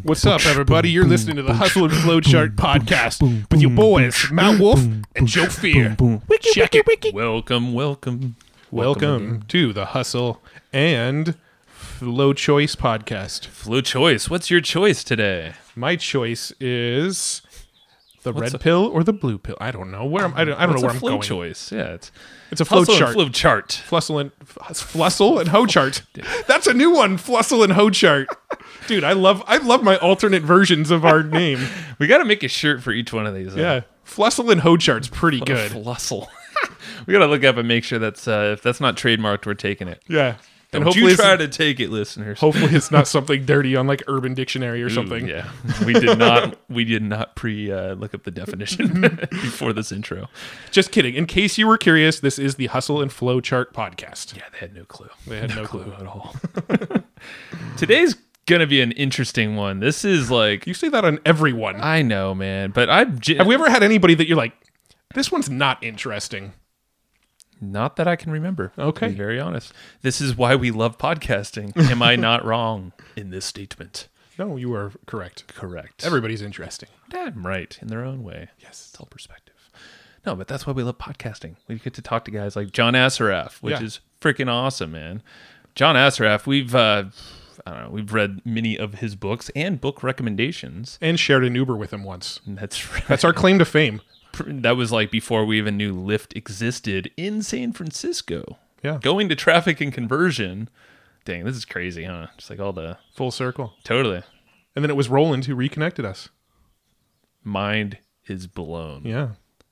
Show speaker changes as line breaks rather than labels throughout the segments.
What's up, everybody? You're listening to the Hustle and Flowchart podcast with your boys, Matt Wolf and Joe Fear. Check it.
Welcome
to the Hustle and Flow Choice podcast.
Flow Choice. What's your choice today?
My choice is the red pill or the blue pill. I don't know where I don't know where I'm going.
Choice. Yeah,
it's a flow chart.
Flow chart.
Flussel and hoe chart. That's a new one. Flussel and hoe chart. Dude, I love my alternate versions of our name.
We got to make a shirt for each one of these.
Yeah, Flussel and hoe chart's pretty good.
Flussel. We got to look up and make sure that's if that's not trademarked, we're taking it.
Yeah.
And hopefully you try to take it, listeners.
Hopefully it's not something dirty on like Urban Dictionary or something.
Yeah, we did not look up the definition before this intro.
Just kidding. In case you were curious, this is the Hustle and Flow Chart podcast.
Yeah, they had no clue.
They had no clue
at all. Today's gonna be an interesting one. This is like
you say that on everyone.
I know, man, but
have we ever had anybody that you're like, this one's not interesting?
Not that I can remember.
Okay.
To be very honest. This is why we love podcasting. Am I not wrong in this statement?
No, you are correct.
Correct.
Everybody's interesting.
I'm right in their own way.
Yes.
It's all perspective. No, but that's why we love podcasting. We get to talk to guys like John Assaraf, which is freaking awesome, man. John Assaraf, we've read many of his books and book recommendations.
And shared an Uber with him once.
That's right.
That's our claim to fame.
That was like before we even knew Lyft existed in San Francisco.
Yeah.
Going to traffic and conversion. Dang, this is crazy, huh? Just like all the...
Full circle.
Totally.
And then it was Roland who reconnected us.
Mind is blown.
Yeah.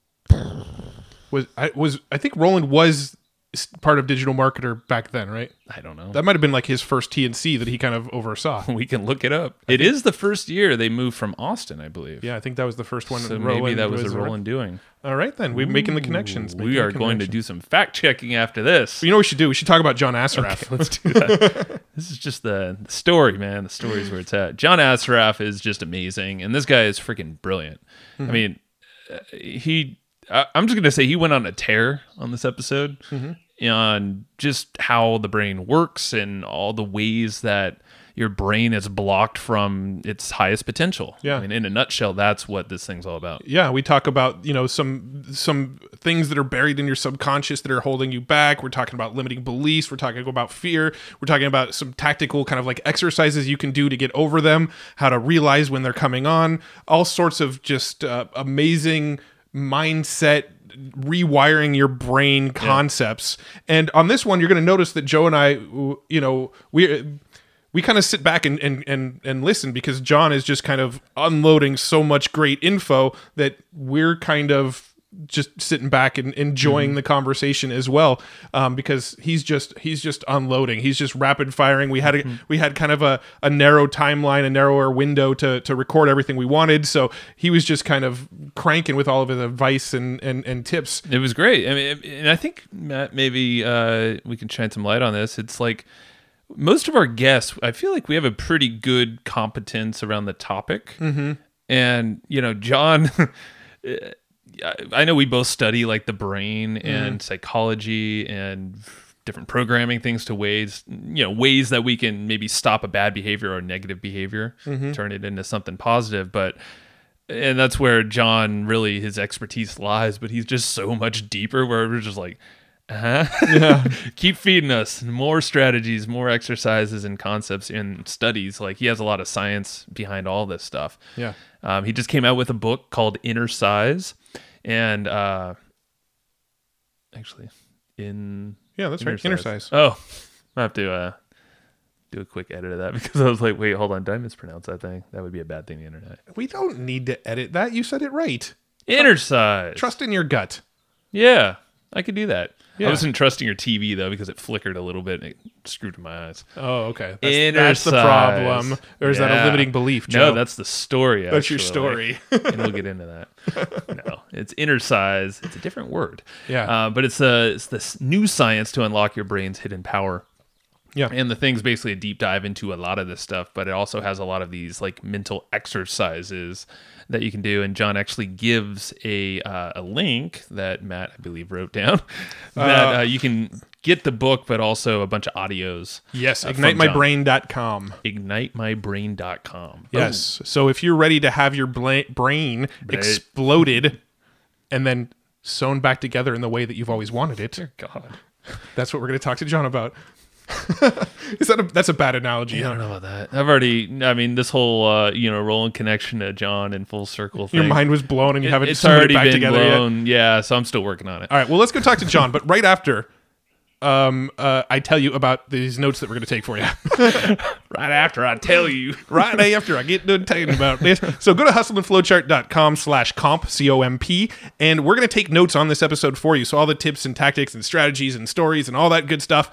I think Roland was part of Digital Marketer back then, right?
I don't know.
That might have been like his first TNC that he kind of oversaw.
We can look it up. It is the first year they moved from Austin, I believe.
Yeah, I think that was the first one.
So maybe that was a Roland doing.
All right, then. We're making the connections.
We are going to do some fact-checking after this.
You know what we should do? We should talk about John Assaraf.
Okay, let's do that. This is just the story, man. The story's where it's at. John Assaraf is just amazing, and this guy is freaking brilliant. Mm-hmm. I mean, I'm just going to say he went on a tear on this episode. Mm-hmm. On just how the brain works and all the ways that your brain is blocked from its highest potential.
Yeah.
I mean, in a nutshell, that's what this thing's all about.
Yeah, we talk about, some things that are buried in your subconscious that are holding you back. We're talking about limiting beliefs. We're talking about fear. We're talking about some tactical kind of like exercises you can do to get over them, how to realize when they're coming on, all sorts of just amazing mindset rewiring your brain concepts. And on this one, you're going to notice that Joe and I, we kind of sit back and listen because John is just kind of unloading so much great info that we're kind of just sitting back and enjoying the conversation as well, because he's just unloading. He's just rapid firing. We had kind of a narrow timeline, a narrower window to record everything we wanted. So he was just kind of cranking with all of his advice and tips.
It was great. I mean, and I think, Matt, maybe we can shine some light on this. It's like most of our guests, I feel like we have a pretty good competence around the topic. Mm-hmm. And, John... I know we both study like the brain and psychology and different programming things to ways that we can maybe stop a bad behavior or negative behavior, turn it into something positive. And that's where John really, his expertise lies, but he's just so much deeper where we're just like, keep feeding us more strategies, more exercises and concepts and studies. Like he has a lot of science behind all this stuff.
Yeah.
He just came out with a book called Inner Size. And actually,
that's right. Inner Size.
Oh, I have to do a quick edit of that because I was like, wait, hold on, did I mispronounce that thing? That would be a bad thing on the internet.
We don't need to edit that. You said it right.
Inner Size.
Trust in your gut.
Yeah, I could do that.
Yeah.
I wasn't trusting your TV though because it flickered a little bit and it screwed my eyes.
Oh, okay.
That's
the problem. Or is that a limiting belief, Joe?
No, that's the story.
That's your story.
And we'll get into that. No, it's Inner Size. It's a different word.
Yeah.
But it's this new science to unlock your brain's hidden power.
Yeah.
And the thing's basically a deep dive into a lot of this stuff, but it also has a lot of these like mental exercises that you can do. And John actually gives a link that Matt, I believe, wrote down that you can get the book, but also a bunch of audios.
Yes, ignitemybrain.com.
Ignitemybrain.com.
Yes. So if you're ready to have your brain exploded and then sewn back together in the way that you've always wanted it.
Dear God.
That's what we're going to talk to John about. That's a bad analogy.
I don't know about that. I've already, this whole, rolling connection to John in full circle thing.
Your mind was blown and you haven't
it's
sewn
already
it back
been
together
blown.
yet.
Yeah, so I'm still working on it.
All right, well, let's go talk to John. But right after I tell you about these notes that we're going to take for you.
Right after I tell you.
Right after I get done telling you about this. So go to hustleandflowchart.com/comp, C-O-M-P, and we're going to take notes on this episode for you. So all the tips and tactics and strategies and stories and all that good stuff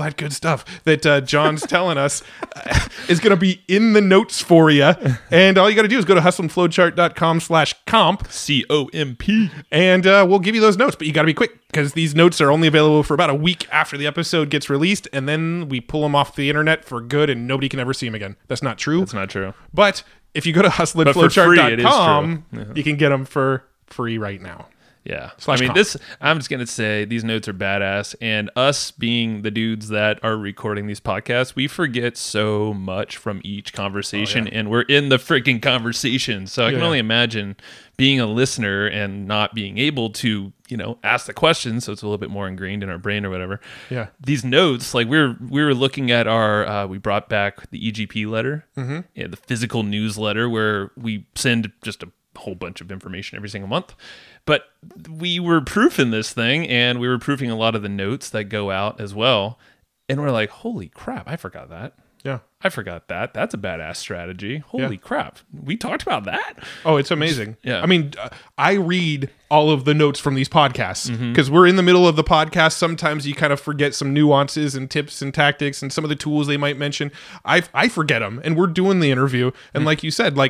that John's telling us is going to be in the notes for you. And all you got to do is go to hustleandflowchart.com/comp,
C-O-M-P,
and we'll give you those notes. But you got to be quick because these notes are only available for about a week after the episode gets released, and then we pull them off the internet for good and nobody can ever see them again. That's not true.
That's not true.
But if you go to hustleandflowchart.com, you can get them for free right now.
Yeah.
/comp.
I'm just going to say these notes are badass. And us being the dudes that are recording these podcasts, we forget so much from each conversation. And we're in the freaking conversation. So I can only imagine being a listener and not being able to, ask the questions. So it's a little bit more ingrained in our brain or whatever.
Yeah.
These notes, like we were looking at our, we brought back the EGP letter, the physical newsletter where we send just a whole bunch of information every single month. But we were proofing this thing, and we were proofing a lot of the notes that go out as well. And we're like, holy crap, I forgot that.
Yeah.
I forgot that. That's a badass strategy. Holy crap. We talked about that?
Oh, it's amazing.
Yeah.
I mean, I read all of the notes from these podcasts because we're in the middle of the podcast. Sometimes you kind of forget some nuances and tips and tactics and some of the tools they might mention. I forget them, and we're doing the interview. And like you said,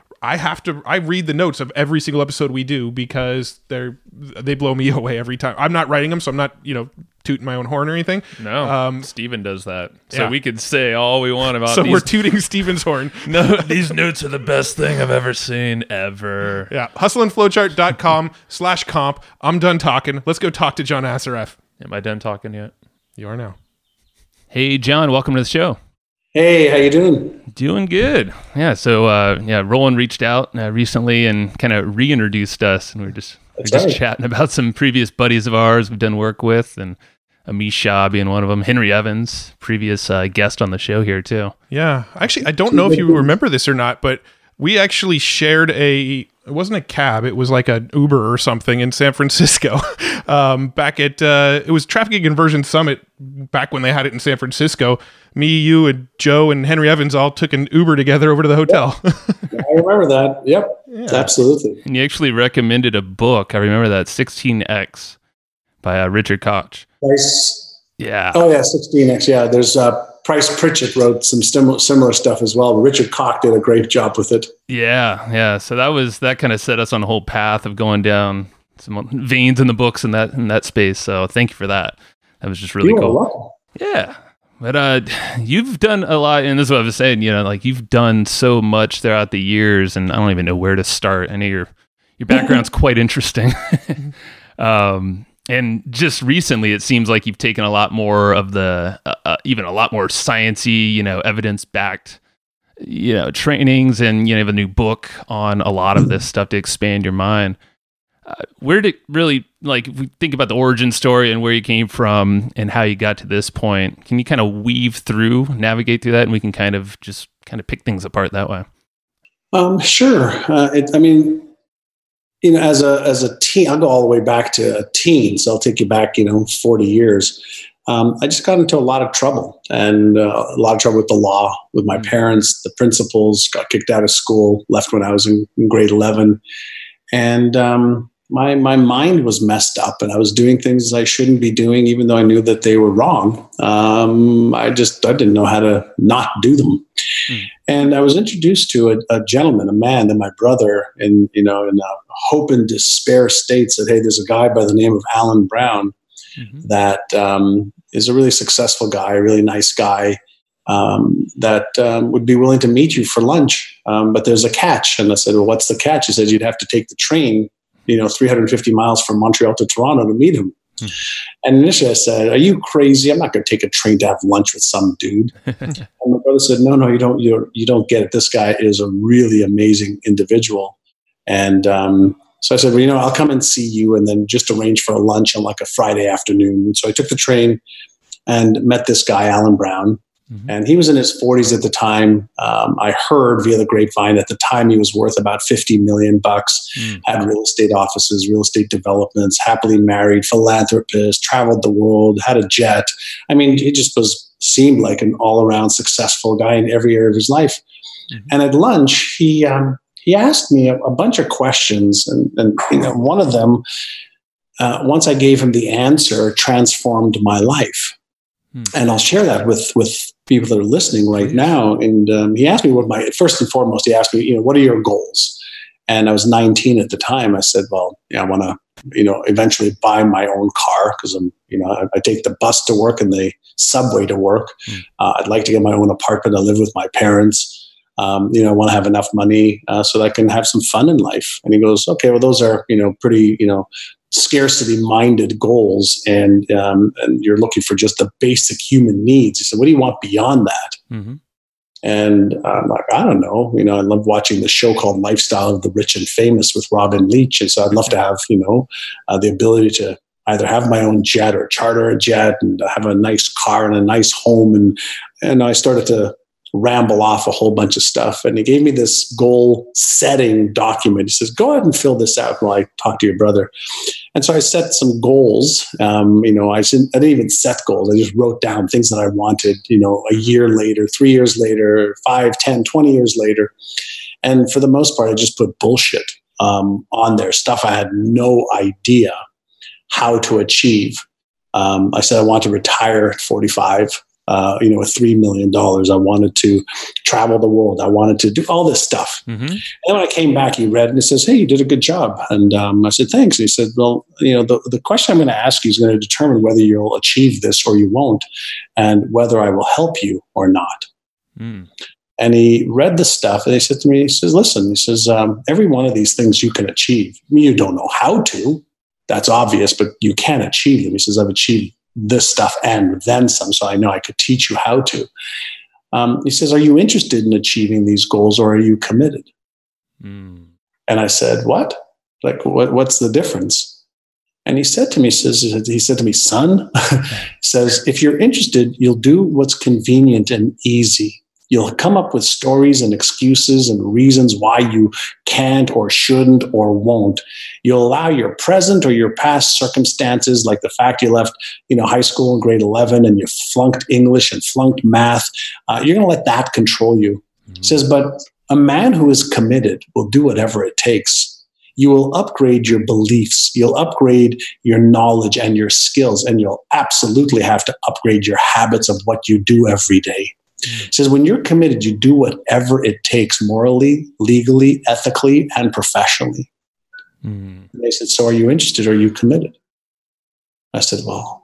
I read the notes of every single episode we do because they blow me away every time. I'm not writing them, so I'm not, tooting my own horn or anything.
No, Steven does that. So we could say all we want about
we're tooting Steven's horn.
No, these notes are the best thing I've ever seen, ever.
Yeah. hustleandflowchart.com/comp. I'm done talking. Let's go talk to John Assaraf.
Am I done talking yet?
You are now.
Hey, John, welcome to the show.
Hey, how you doing?
Doing good. Yeah, so Roland reached out recently and kind of reintroduced us, and we're just chatting about some previous buddies of ours we've done work with, and Amish Shah being one of them, Henry Evans, previous guest on the show here too.
Yeah, actually, I don't know if you remember this or not, but we actually shared it wasn't a cab, it was like an Uber or something in San Francisco back at, it was Traffic and Conversion Summit back when they had it in San Francisco. Me, you, and Joe, and Henry Evans all took an Uber together over to the hotel.
I remember that. Yep, absolutely.
And you actually recommended a book. I remember that, 16X by Richard Koch.
Price.
Yeah.
Oh, yeah, 16X. Yeah, there's Price Pritchett wrote some similar stuff as well. Richard Koch did a great job with it.
Yeah. So that kind of set us on a whole path of going down some veins in the books in that space. So thank you for that. That was just really cool.
Welcome.
Yeah. But you've done a lot, and this is what I was saying, you've done so much throughout the years, and I don't even know where to start. I know your background's quite interesting. And just recently, it seems like you've taken a lot more of the, even a lot more sciencey, evidence-backed, trainings, and you have a new book on a lot of this stuff to expand your mind. Where did it really, if we think about the origin story and where you came from and how you got to this point, can you kind of navigate through that, and we can kind of pick things apart that way?
Sure. As a teen, I'll go all the way back to a teen, so I'll take you back, 40 years. I just got into a lot of trouble, and a lot of trouble with the law, with my parents, the principals, got kicked out of school, left when I was in grade 11. And my mind was messed up, and I was doing things I shouldn't be doing, even though I knew that they were wrong. I didn't know how to not do them. And I was introduced to a gentleman, a man that my brother, in a hope and despair state, said, "Hey, there's a guy by the name of Alan Brown that is a really successful guy, a really nice guy, that would be willing to meet you for lunch. But there's a catch. And I said, well, what's the catch? He said, you'd have to take the train, 350 miles from Montreal to Toronto to meet him. And initially I said, are you crazy? I'm not going to take a train to have lunch with some dude. And my brother said, no, you don't get it. This guy is a really amazing individual. And so I said, well, I'll come and see you and then just arrange for a lunch on like a Friday afternoon. And so I took the train and met this guy, Alan Brown. And he was in his 40s at the time. I heard via the grapevine at the time he was worth about $50 million, had real estate offices, real estate developments, happily married, philanthropist, traveled the world, had a jet. I mean, he just seemed like an all-around successful guy in every area of his life. And at lunch, he asked me a bunch of questions. And one of them, once I gave him the answer, transformed my life. And I'll share that with people that are listening right now. And he asked me first and foremost, he asked me, what are your goals? And I was 19 at the time. I said, well, I want to, eventually buy my own car because I take the bus to work and the subway to work. I'd like to get my own apartment. I live with my parents. I want to have enough money so that I can have some fun in life. And he goes, okay, well, those are, pretty, scarcity-minded goals, and you're looking for just the basic human needs. He said, what do you want beyond that? And I'm like, I don't know. I love watching the show called Lifestyle of the Rich and Famous with Robin Leach. And so I'd love to have, the ability to either have my own jet or charter a jet and have a nice car and a nice home. And I started to ramble off a whole bunch of stuff. And he gave me this goal setting document. He says, go ahead and fill this out while I talk to your brother. And so I set some goals. I didn't even set goals. I just wrote down things that I wanted, a year later, 3 years later, 5, 10, 20 years later. And for the most part, I just put bullshit on there, stuff I had no idea how to achieve. I said I want to retire at 45. With $3 million. I wanted to travel the world. I wanted to do all this stuff. And when I came back, he read and he says, hey, you did a good job. And I said, thanks. And he said, well, the question I'm going to ask you is going to determine whether you'll achieve this or you won't, and whether I will help you or not. And he read the stuff and he said to me, he says, listen, every one of these things you can achieve. You don't know how to. That's obvious, but you can achieve them. He says, I've achieved this stuff and then some, so I know I could teach you how to. He says, are you interested in achieving these goals or are you committed? And I said, what? Like, what's the difference? And he said to me, son, says, if you're interested, you'll do what's convenient and easy. You'll come up with stories and excuses and reasons why you can't or shouldn't or won't. You'll allow your present or your past circumstances, like the fact you left, high school in grade 11 and you flunked English and flunked math. You're going to let that control you. He says, but a man who is committed will do whatever it takes. You will upgrade your beliefs. You'll upgrade your knowledge and your skills, and you'll absolutely have to upgrade your habits of what you do every day. He says, when you're committed, you do whatever it takes morally, legally, ethically, and professionally. And they said, so are you interested or are you committed? I said, well,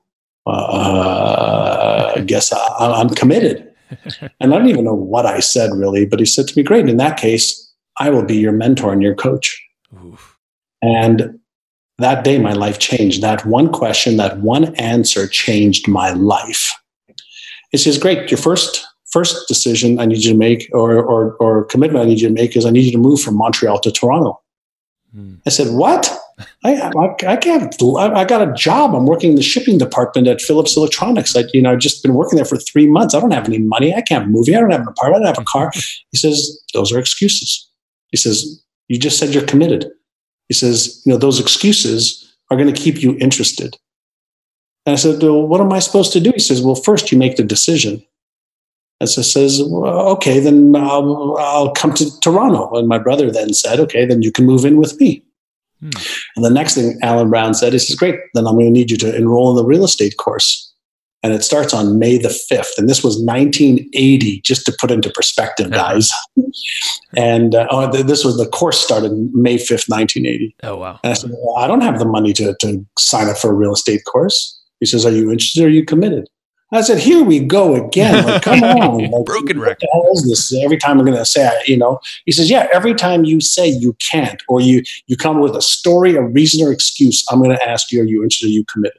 I guess I'm committed. And I don't even know what I said really, but he said to me, great, in that case, I will be your mentor and your coach. Oof. And that day, my life changed. That one question, that one answer changed my life. He says, great, your first decision I need you to make or commitment I need you to make is I need you to move from Montreal to Toronto. I said, what? I can't. I got a job. I'm working in the shipping department at Philips Electronics. I've just been working there for 3 months. I don't have any money. I can't move here. I don't have an apartment. I don't have a car. He says, those are excuses. He says, you just said you're committed. He says, those excuses are going to keep you interested. And I said, well, what am I supposed to do? He says, well, first you make the decision. And so says, well, okay, then I'll come to Toronto. And my brother then said, okay, then you can move in with me. And the next thing Alan Brown said, he says, great, then I'm going to need you to enroll in the real estate course. And it starts on May the 5th. And this was 1980, just to put into perspective, guys. And the course started May 5th, 1980.
Oh, wow.
And I said, well, I don't have the money to sign up for a real estate course. He says, are you interested or are you committed? I said, here we go again. Like, come on. Like,
Broken
what
record.
the hell is this? Every time I'm going to say, he says, yeah, every time you say you can't, or you come with a story, a reason, or excuse, I'm going to ask you, are you interested? Are you committed?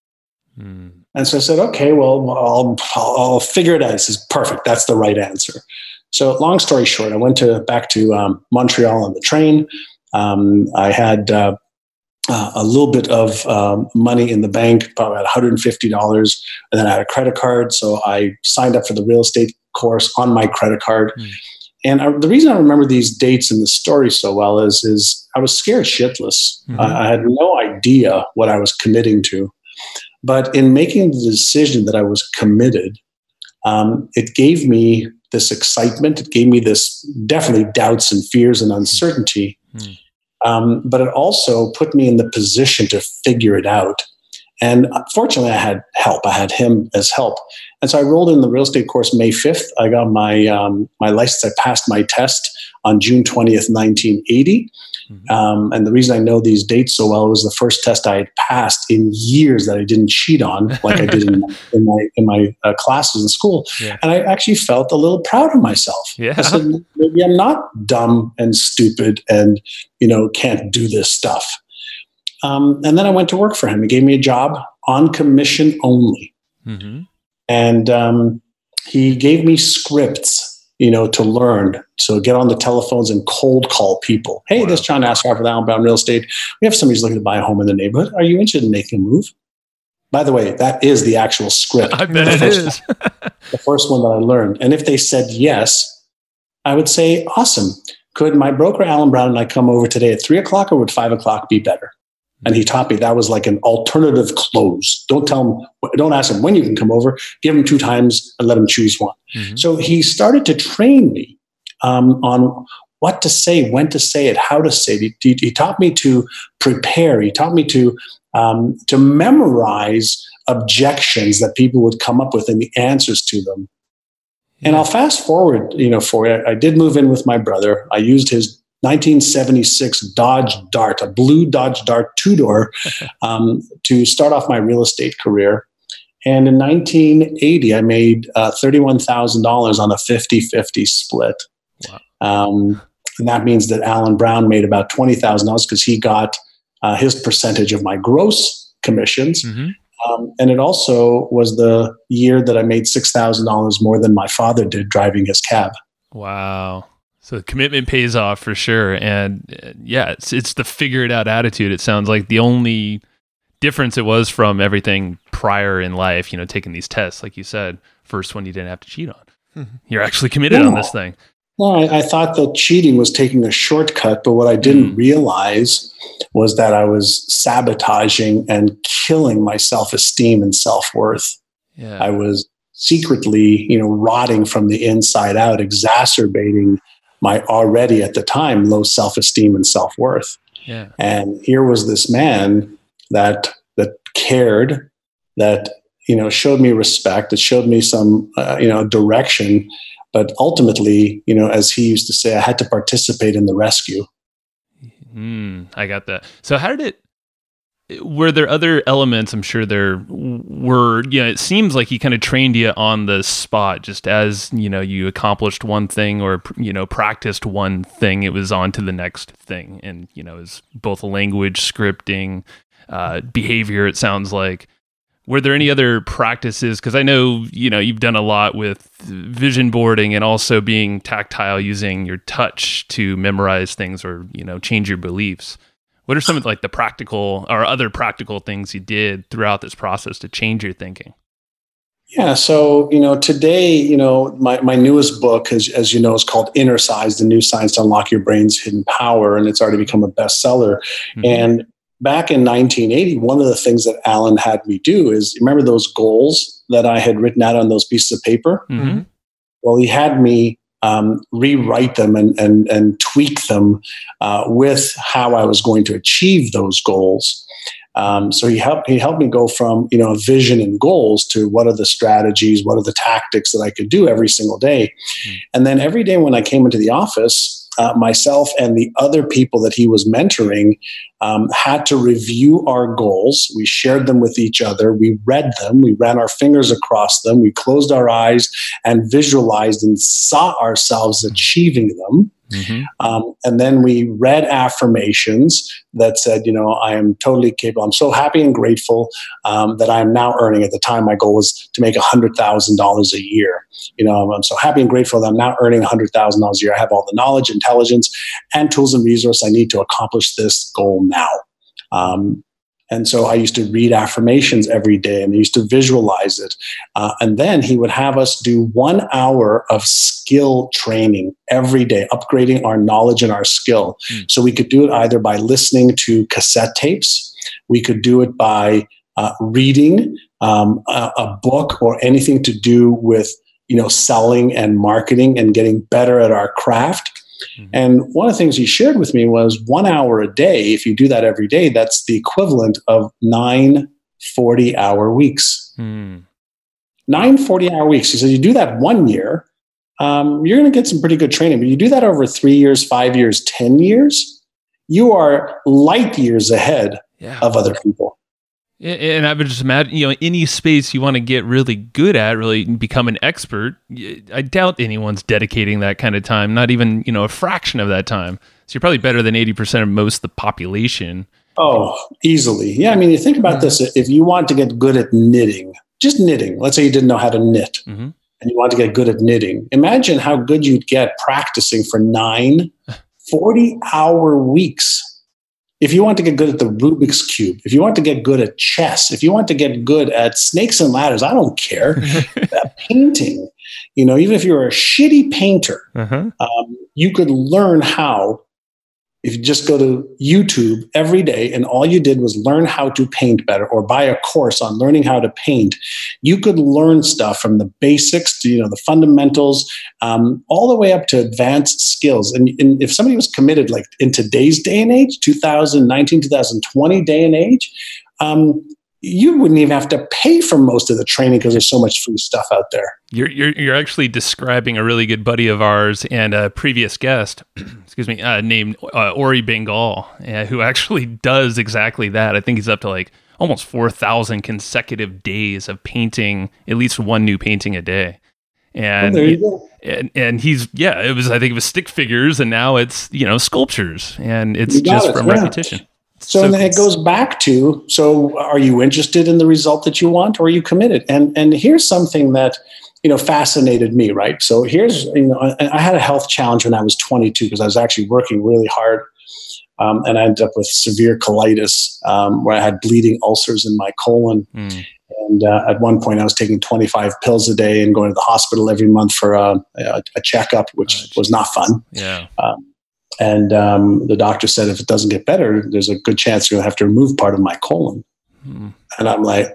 And so I said, okay, well, I'll figure it out. He says, perfect. That's the right answer. So long story short, I went back to Montreal on the train. I had a little bit of money in the bank, probably about $150, and then I had a credit card. So I signed up for the real estate course on my credit card. And the reason I remember these dates in the story so well is I was scared shitless. I had no idea what I was committing to. But in making the decision that I was committed, it gave me this excitement. It gave me this definitely doubts and fears and uncertainty. But it also put me in the position to figure it out. And fortunately, I had help. I had him as help. And so I rolled in the real estate course May 5th. I got my license. I passed my test on June 20th, 1980. And the reason I know these dates so well was the first test I had passed in years that I didn't cheat on, like I did in my classes in school. Yeah. And I actually felt a little proud of myself.
Yeah.
I said, maybe I'm not dumb and stupid and, can't do this stuff. And then I went to work for him. He gave me a job on commission only. And he gave me scripts, to learn. So get on the telephones and cold call people. Hey, this is John Asseroff with Allen Brown Real Estate. We have somebody who's looking to buy a home in the neighborhood. Are you interested in making a move? By the way, that is the actual script.
I bet it is.
The first one that I learned. And if they said yes, I would say, awesome. Could my broker, Allen Brown, and I come over today at 3:00, or would 5:00 be better? And he taught me that was like an alternative close. Don't ask him when you can come over. Give him 2 times and let him choose one. So he started to train me on what to say, when to say it, how to say it. He taught me to prepare. He taught me to memorize objections that people would come up with and the answers to them. And I'll fast forward, for it. I did move in with my brother. I used his 1976 Dodge Dart, a blue Dodge Dart 2-door, to start off my real estate career. And in 1980, I made $31,000 on a 50-50 split. Wow. And that means that Allen Brown made about $20,000 because he got his percentage of my gross commissions. And it also was the year that I made $6,000 more than my father did driving his cab.
Wow. So commitment pays off for sure. And it's the figure it out attitude. It sounds like the only difference it was from everything prior in life, taking these tests, like you said, first one you didn't have to cheat on. You're actually committed on this thing.
Well, I thought that cheating was taking a shortcut, but what I didn't realize was that I was sabotaging and killing my self-esteem and self-worth. Yeah. I was secretly, rotting from the inside out, exacerbating my already at the time low self-esteem and self-worth. Yeah. And here was this man that cared, that showed me respect, that showed me some direction, but ultimately, as he used to say, I had to participate in the rescue.
I got that. So how did were there other elements? I'm sure there were. It seems like he kind of trained you on the spot, just as you accomplished one thing or practiced one thing, it was on to the next thing, and it was both language, scripting, behavior. It sounds like. Were there any other practices? Because I know you've done a lot with vision boarding and also being tactile, using your touch to memorize things or change your beliefs. What are some of the practical or other practical things you did throughout this process to change your thinking?
Yeah. So, today, my newest book, as you know, is called Inner Size, The New Science to Unlock Your Brain's Hidden Power. And it's already become a bestseller. Mm-hmm. And back in 1980, one of the things that Allen had me do is, remember those goals that I had written out on those pieces of paper?
Mm-hmm.
Well, he had me rewrite them and tweak them with how I was going to achieve those goals. So he helped me go from vision and goals to what are the strategies, what are the tactics that I could do every single day. Mm-hmm. And then every day when I came into the office, myself and the other people that he was mentoring had to review our goals. We shared them with each other. We read them. We ran our fingers across them. We closed our eyes and visualized and saw ourselves achieving them. And then we read affirmations that said, I am totally capable. I'm so happy and grateful that I am now earning. At the time, my goal was to make $100,000 a year. I'm so happy and grateful that I'm now earning $100,000 a year. I have all the knowledge, intelligence, and tools and resources I need to accomplish this goal now. And so I used to read affirmations every day, and I used to visualize it. And then he would have us do 1 hour of skill training every day, upgrading our knowledge and our skill. So we could do it either by listening to cassette tapes. We could do it by reading a book or anything to do with, selling and marketing and getting better at our craft. And one of the things he shared with me was 1 hour a day. If you do that every day, that's the equivalent of 9 40-hour weeks. 9 40-hour weeks. He said, you do that 1 year, you're going to get some pretty good training. But you do that over 3 years, 5 years, 10 years, you are light years ahead of other people.
And I would just imagine, any space you want to get really good at, really become an expert, I doubt anyone's dedicating that kind of time, not even, a fraction of that time. So you're probably better than 80% of most of the population.
Oh, easily. Yeah, I mean, you think about this. If you want to get good at knitting, just knitting, let's say you didn't know how to knit, and you want to get good at knitting, imagine how good you'd get practicing for 9 40-hour weeks. If you want to get good at the Rubik's Cube, if you want to get good at chess, if you want to get good at snakes and ladders, I don't care. Painting, even if you're a shitty painter, you could learn how. If you just go to YouTube every day and all you did was learn how to paint better or buy a course on learning how to paint, you could learn stuff from the basics to, the fundamentals, all the way up to advanced skills. And if somebody was committed, like in today's day and age, 2019, 2020 day and age, you wouldn't even have to pay for most of the training because there's so much free stuff out there.
You're actually describing a really good buddy of ours and a previous guest, named Ori Bengal, who actually does exactly that. I think he's up to like almost 4,000 consecutive days of painting at least one new painting a day. And
there you go.
And he's I think it was stick figures, and now it's sculptures, and it's just from repetition.
So then it goes back to, so are you interested in the result that you want, or are you committed? And here's something that, fascinated me, right? So here's, I had a health challenge when I was 22 because I was actually working really hard. And I ended up with severe colitis, where I had bleeding ulcers in my colon. And at one point I was taking 25 pills a day and going to the hospital every month for a checkup, which was not fun.
Yeah.
And the doctor said, if it doesn't get better, there's a good chance you're going to have to remove part of my colon. And I'm like,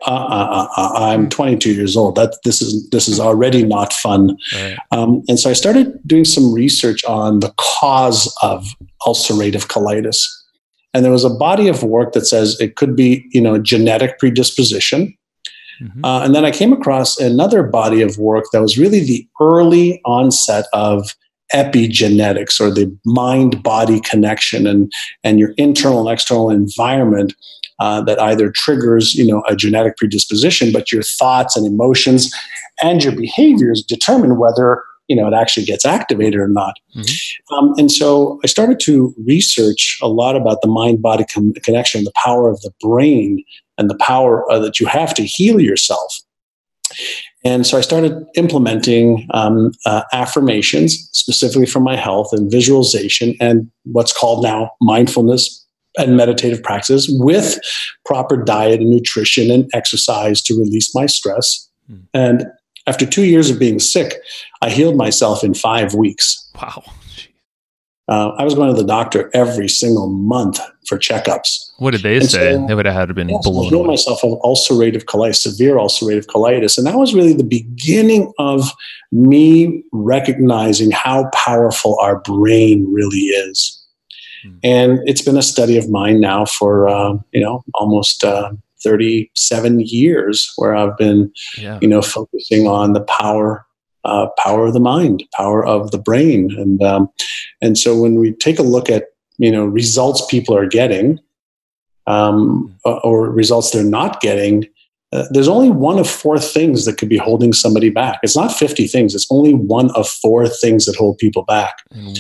I'm 22 years old. This is already not fun.
Right.
And so I started doing some research on the cause of ulcerative colitis. And there was a body of work that says it could be, genetic predisposition. And then I came across another body of work that was really the early onset of epigenetics, or the mind-body connection, and your internal and external environment that either triggers, a genetic predisposition, but your thoughts and emotions and your behaviors determine whether, it actually gets activated or not. And so I started to research a lot about the mind-body connection, the power of the brain, and the power that you have to heal yourself. And so I started implementing affirmations specifically for my health, and visualization, and what's called now mindfulness and meditative practices, with proper diet and nutrition and exercise to release my stress. And after 2 years of being sick, I healed myself in 5 weeks.
Wow.
I was going to the doctor every single month for checkups.
What did they say? They would have had to been blown
I healed myself of ulcerative colitis, severe ulcerative colitis. And that was really the beginning of me recognizing how powerful our brain really is. And it's been a study of mine now for, almost 37 years, where I've been, focusing on the power power of the mind, power of the brain. And so when we take a look at, results people are getting, or results they're not getting, there's only one of four things that could be holding somebody back. It's not 50 things. It's only one of four things that hold people back.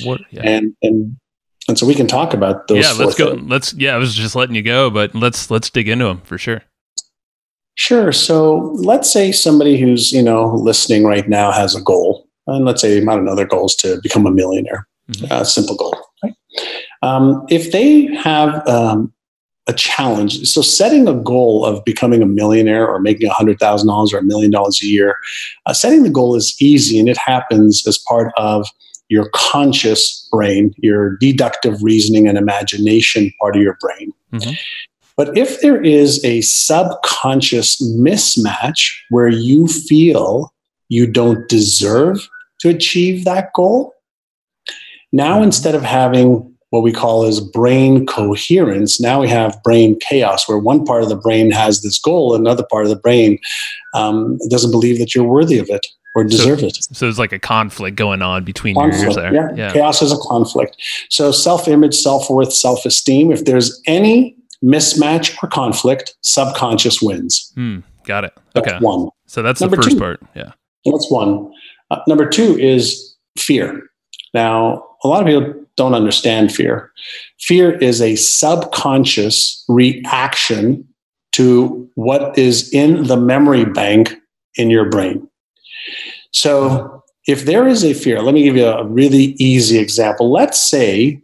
And so we can talk about those.
Yeah, let's go. I was just letting you go, but let's dig into them for sure.
Sure. So let's say somebody who's, listening right now has a goal. And let's say, I don't know, their goal is to become a millionaire. Simple goal. Right? If they have a challenge, so setting a goal of becoming a millionaire or making $100,000 or $1 million a year, setting the goal is easy, and it happens as part of your conscious brain, your deductive reasoning and imagination part of your brain. But if there is a subconscious mismatch where you feel you don't deserve to achieve that goal, now instead of having what we call as brain coherence, now we have brain chaos, where one part of the brain has this goal, another part of the brain doesn't believe that you're worthy of it or deserve it.
So there's like a conflict going on between your ears there.
Yeah. Chaos is a conflict. So self-image, self-worth, self-esteem, if there's any mismatch or conflict, subconscious wins.
Got it. Okay.
That's one.
So that's the first part. Yeah.
That's one. Number two is fear. Now, a lot of people don't understand fear. Fear is a subconscious reaction to what is in the memory bank in your brain. So if there is a fear, let me give you a really easy example. Let's say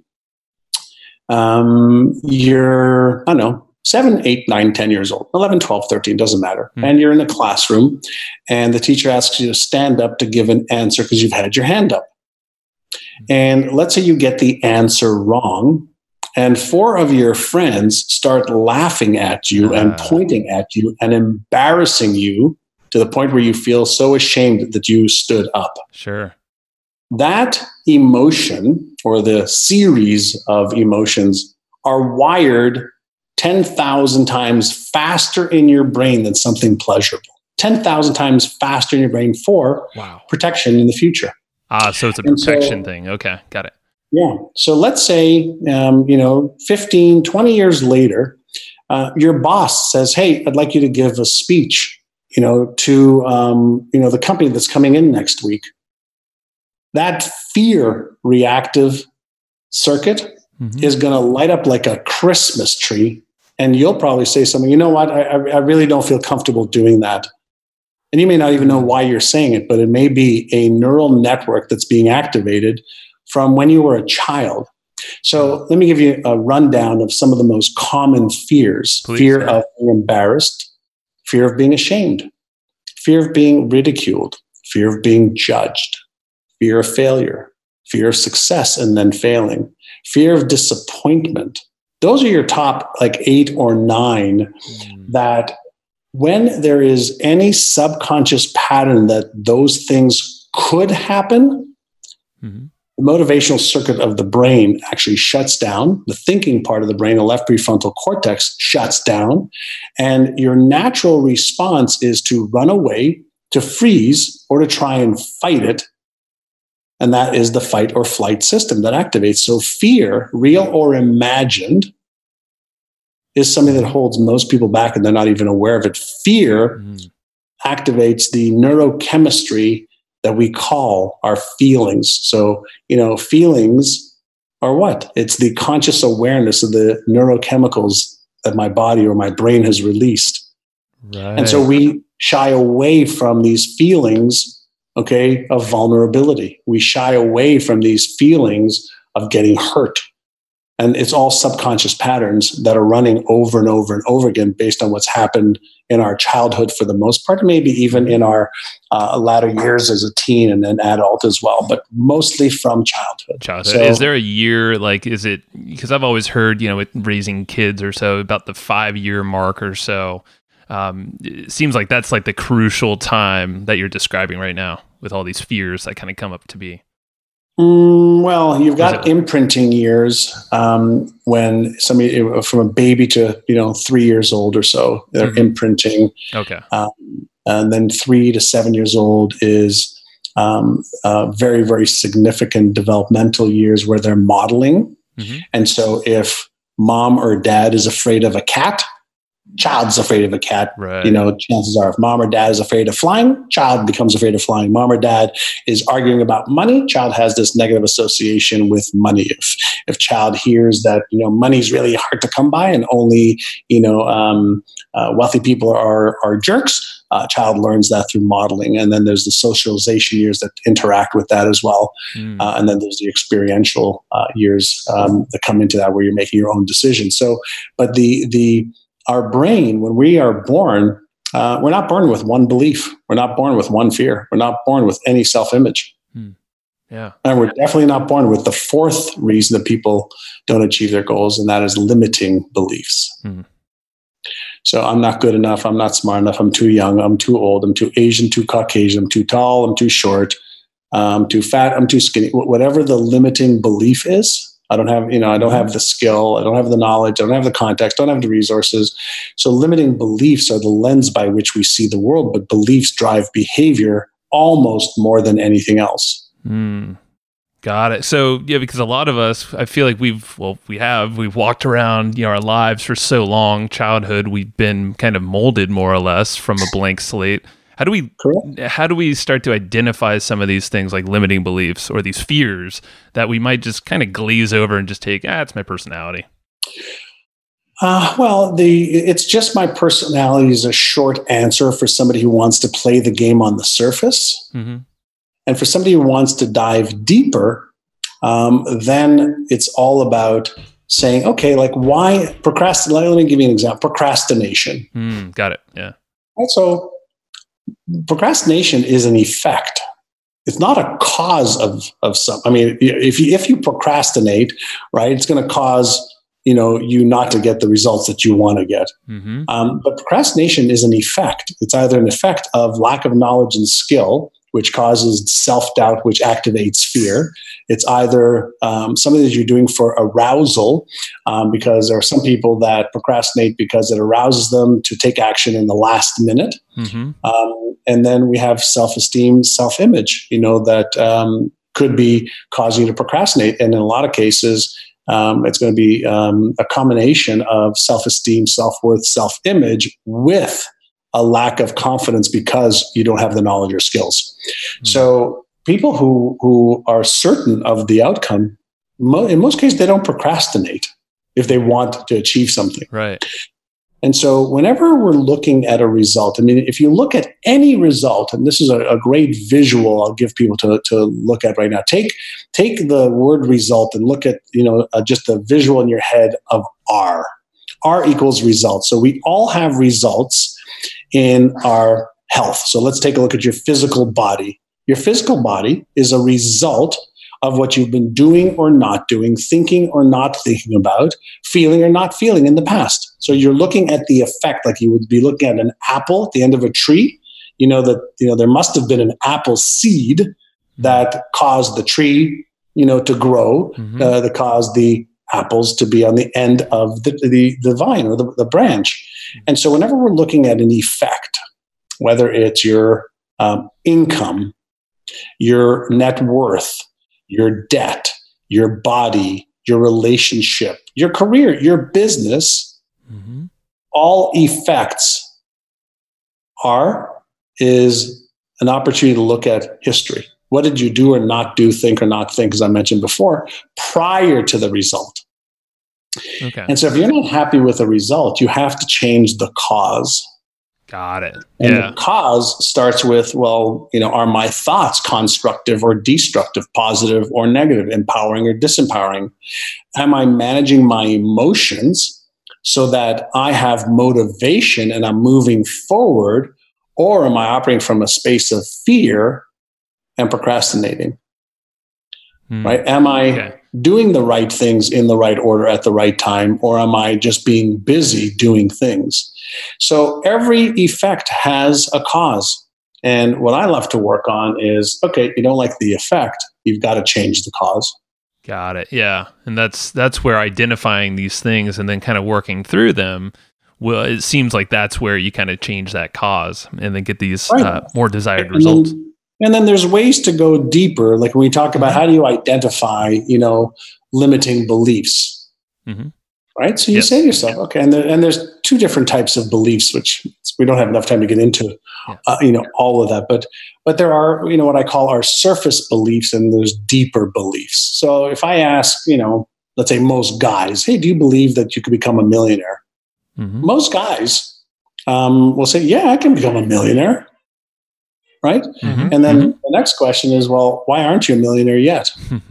you're, 7, 8, 9, 10 years old, 11, 12, 13, doesn't matter. And you're in a classroom and the teacher asks you to stand up to give an answer because you've had your hand up. And let's say you get the answer wrong, and 4 of your friends start laughing at you and pointing at you and embarrassing you to the point where you feel so ashamed that you stood up.
Sure.
That emotion, or the series of emotions, are wired 10,000 times faster in your brain than something pleasurable. 10,000 times faster in your brain for protection in the future.
So it's a protection thing. Okay, got it.
Yeah. So let's say, 15, 20 years later, your boss says, hey, I'd like you to give a speech, to, the company that's coming in next week. That fear reactive circuit is going to light up like a Christmas tree. And you'll probably say something, you know what, I really don't feel comfortable doing that. And you may not even know why you're saying it, but it may be a neural network that's being activated from when you were a child. So let me give you a rundown of some of the most common fears. Please. Fear of being embarrassed, fear of being ashamed, fear of being ridiculed, fear of being judged, fear of failure, fear of success and then failing, fear of disappointment. Those are your top 8 or 9 that when there is any subconscious pattern that those things could happen, the motivational circuit of the brain actually shuts down. The thinking part of the brain, the left prefrontal cortex, shuts down. And your natural response is to run away, to freeze, or to try and fight it. And that is the fight or flight system that activates. So fear, real or imagined, is something that holds most people back and they're not even aware of it. Fear activates the neurochemistry that we call our feelings. So, feelings are what? It's the conscious awareness of the neurochemicals that my body or my brain has released. Right. And so we shy away from these feelings, of vulnerability. We shy away from these feelings of getting hurt. And it's all subconscious patterns that are running over and over and over again based on what's happened in our childhood for the most part, maybe even in our latter years as a teen and an adult as well, but mostly from childhood.
So, is there a year, is it, because I've always heard, with raising kids or so, about the 5-year mark or so. It seems like that's the crucial time that you're describing right now with all these fears that kind of come up to be.
Well, you've got imprinting years when somebody from a baby to 3 years old or so, they're imprinting.
Okay.
And then 3 to 7 years old is very, very significant developmental years where they're modeling. Mm-hmm. And so if mom or dad is afraid of a cat, child's afraid of a cat.
Right.
Chances are if mom or dad is afraid of flying, child becomes afraid of flying. Mom or dad is arguing about money, child has this negative association with money. If child hears that, money is really hard to come by and only, wealthy people are jerks, child learns that through modeling. And then there's the socialization years that interact with that as well. And then there's the experiential years that come into that where you're making your own decisions. So, but our brain, when we are born, we're not born with one belief. We're not born with one fear. We're not born with any self-image.
Yeah.
And we're definitely not born with the fourth reason that people don't achieve their goals, and that is limiting beliefs. So I'm not good enough. I'm not smart enough. I'm too young. I'm too old. I'm too Asian, too Caucasian. I'm too tall. I'm too short. I'm too fat. I'm too skinny. Whatever the limiting belief is, I don't have the skill. I don't have the knowledge. I don't have the context. I don't have the resources. So limiting beliefs are the lens by which we see the world, but beliefs drive behavior almost more than anything else.
Got it. So yeah, because a lot of us, I feel like we've walked around, our lives for so long, childhood, we've been kind of molded more or less from a blank slate. How do we start to identify some of these things like limiting beliefs or these fears that we might just kind of glaze over and just take, it's my personality?
It's just my personality is a short answer for somebody who wants to play the game on the surface. Mm-hmm. And for somebody who wants to dive deeper, then it's all about saying, okay, like why procrastinate? Let me give you an example. Procrastination.
Got it. Yeah.
Right, so procrastination is an effect. It's not a cause of some. I mean, if you procrastinate, right, it's going to cause you not to get the results that you want to get. Mm-hmm. But procrastination is an effect. It's either an effect of lack of knowledge and skill, which causes self-doubt, which activates fear. It's either something that you're doing for arousal, because there are some people that procrastinate because it arouses them to take action in the last minute. Mm-hmm. And then we have self-esteem, self-image, that could be causing you to procrastinate. And in a lot of cases, it's going to be a combination of self-esteem, self-worth, self-image with a lack of confidence because you don't have the knowledge or skills. Mm-hmm. So people who are certain of the outcome, in most cases, they don't procrastinate if they want to achieve something.
Right.
And so whenever we're looking at a result, I mean, if you look at any result, and this is a great visual I'll give people to look at right now. Take the word result and look at, just the visual in your head of R. R equals results. So we all have results in our health. So let's take a look at your physical body. Your physical body is a result of what you've been doing or not doing, thinking or not thinking about, feeling or not feeling in the past. So you're looking at the effect, like you would be looking at an apple at the end of a tree. There must have been an apple seed that caused the tree, to grow, that caused the apples to be on the end of the vine or the branch. And so whenever we're looking at an effect, whether it's your income, your net worth, your debt, your body, your relationship, your career, your business, all effects is an opportunity to look at history. What did you do or not do, think or not think, as I mentioned before, prior to the result? Okay. And so if you're not happy with the result, you have to change the cause.
Got it.
And the cause starts with, are my thoughts constructive or destructive, positive or negative, empowering or disempowering? Am I managing my emotions so that I have motivation and I'm moving forward? Or am I operating from a space of fear and procrastinating? Right? Am I doing the right things in the right order at the right time, or am I just being busy doing things? So every effect has a cause. And what I love to work on is, okay, you don't like the effect, you've got to change the cause.
Got it. Yeah. And that's where identifying these things and then kind of working through them, well, it seems like that's where you kind of change that cause and then get these more desired results.
And then there's ways to go deeper. Like when we talk about how do you identify, limiting beliefs, right? So you say to yourself, okay, and there's two different types of beliefs, which we don't have enough time to get into, all of that. But there are, what I call our surface beliefs, and there's deeper beliefs. So if I ask, let's say most guys, hey, do you believe that you could become a millionaire? Most guys will say, yeah, I can become a millionaire. Right? And then the next question is, well, why aren't you a millionaire yet?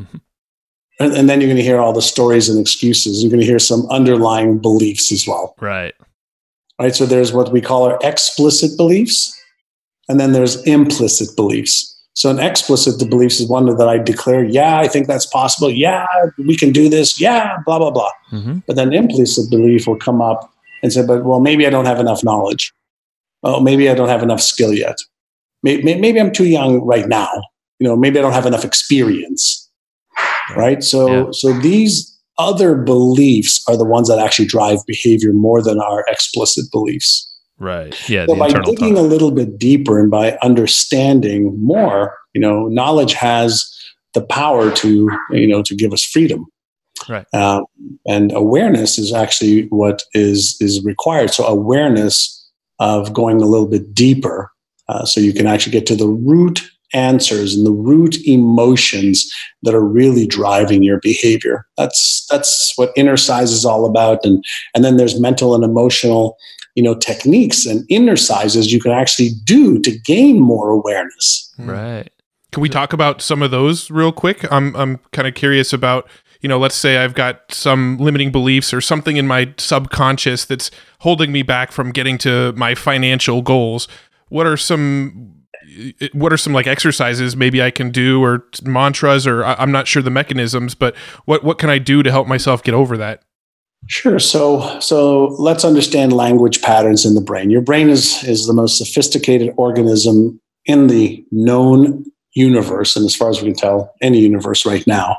and then you're going to hear all the stories and excuses. You're going to hear some underlying beliefs as well.
Right.
So there's what we call our explicit beliefs, and then there's implicit beliefs. So an explicit beliefs is one that I declare, yeah, I think that's possible. Yeah, we can do this. Yeah, blah, blah, blah. But then implicit belief will come up and say, well, maybe I don't have enough knowledge. Oh, maybe I don't have enough skill yet. Maybe I'm too young right now. Maybe I don't have enough experience, right? So these other beliefs are the ones that actually drive behavior more than our explicit beliefs.
Right. Yeah.
So by digging a little bit deeper and by understanding more, knowledge has the power to give us freedom.
Right.
And awareness is actually what is required. So awareness of going a little bit deeper. So you can actually get to the root answers and the root emotions that are really driving your behavior. That's what Inner Size is all about. And then there's mental and emotional, techniques and exercises you can actually do to gain more awareness.
Right.
Can we talk about some of those real quick? I'm kind of curious about, let's say I've got some limiting beliefs or something in my subconscious that's holding me back from getting to my financial goals. What are some like exercises maybe I can do, or mantras, or I'm not sure the mechanisms, but what can I do to help myself get over that?
Sure. So let's understand language patterns in the brain. Your brain is the most sophisticated organism in the known universe, and as far as we can tell, any universe right now.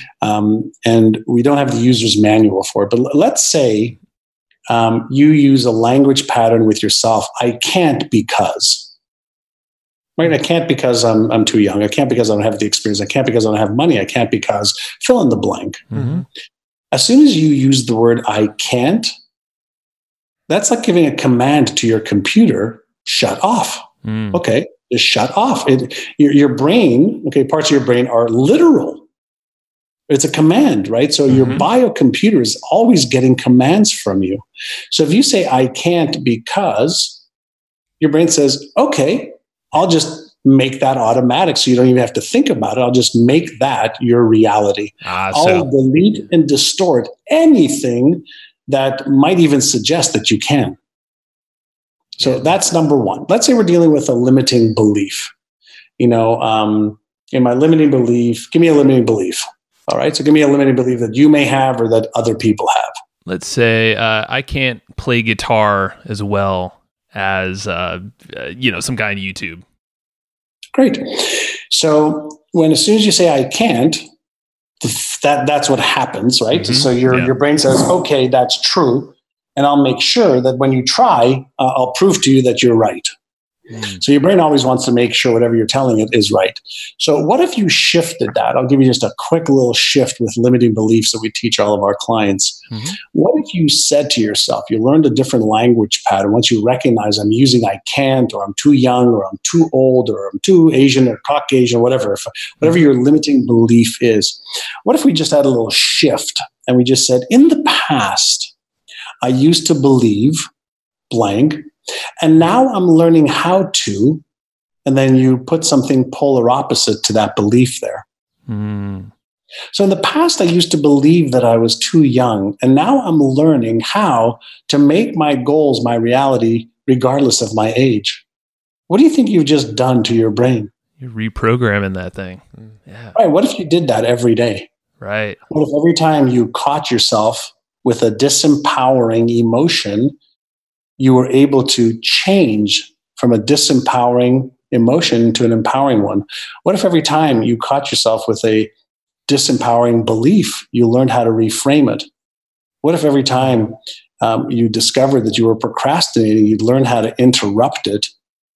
And we don't have the user's manual for it. But let's say you use a language pattern with yourself. I can't because. Right? I can't because I'm too young. I can't because I don't have the experience. I can't because I don't have money. I can't because fill in the blank. As soon as you use the word I can't, that's like giving a command to your computer, shut off. Okay, just shut off. Your brain, parts of your brain are literal. It's a command, right? So your biocomputer is always getting commands from you. So if you say I can't because, your brain says, okay, I'll just make that automatic so you don't even have to think about it. I'll just make that your reality. I'll delete and distort anything that might even suggest that you can. So that's number one. Let's say we're dealing with a limiting belief. In my limiting belief, give me a limiting belief. All right. So give me a limiting belief that you may have or that other people have.
Let's say I can't play guitar as well as some guy on YouTube.
Great. So as soon as you say I can't, that's what happens, right? So your brain says, okay, that's true, and I'll make sure that when you try, I'll prove to you that you're right. So your brain always wants to make sure whatever you're telling it is right. So what if you shifted that? I'll give you just a quick little shift with limiting beliefs that we teach all of our clients. What if you said to yourself, you learned a different language pattern once you recognize I'm using I can't, or I'm too young, or I'm too old, or I'm too Asian or Caucasian, whatever your limiting belief is. What if we just had a little shift and we just said, in the past, I used to believe blank, and now I'm learning how to, and then you put something polar opposite to that belief there. So in the past, I used to believe that I was too young, and now I'm learning how to make my goals my reality regardless of my age. What do you think you've just done to your brain?
You're reprogramming that thing. Yeah.
Right. What if you did that every day?
Right.
What if every time you caught yourself with a disempowering emotion, you were able to change from a disempowering emotion to an empowering one? What if every time you caught yourself with a disempowering belief, you learned how to reframe it? What if every time you discovered that you were procrastinating, you'd learn how to interrupt it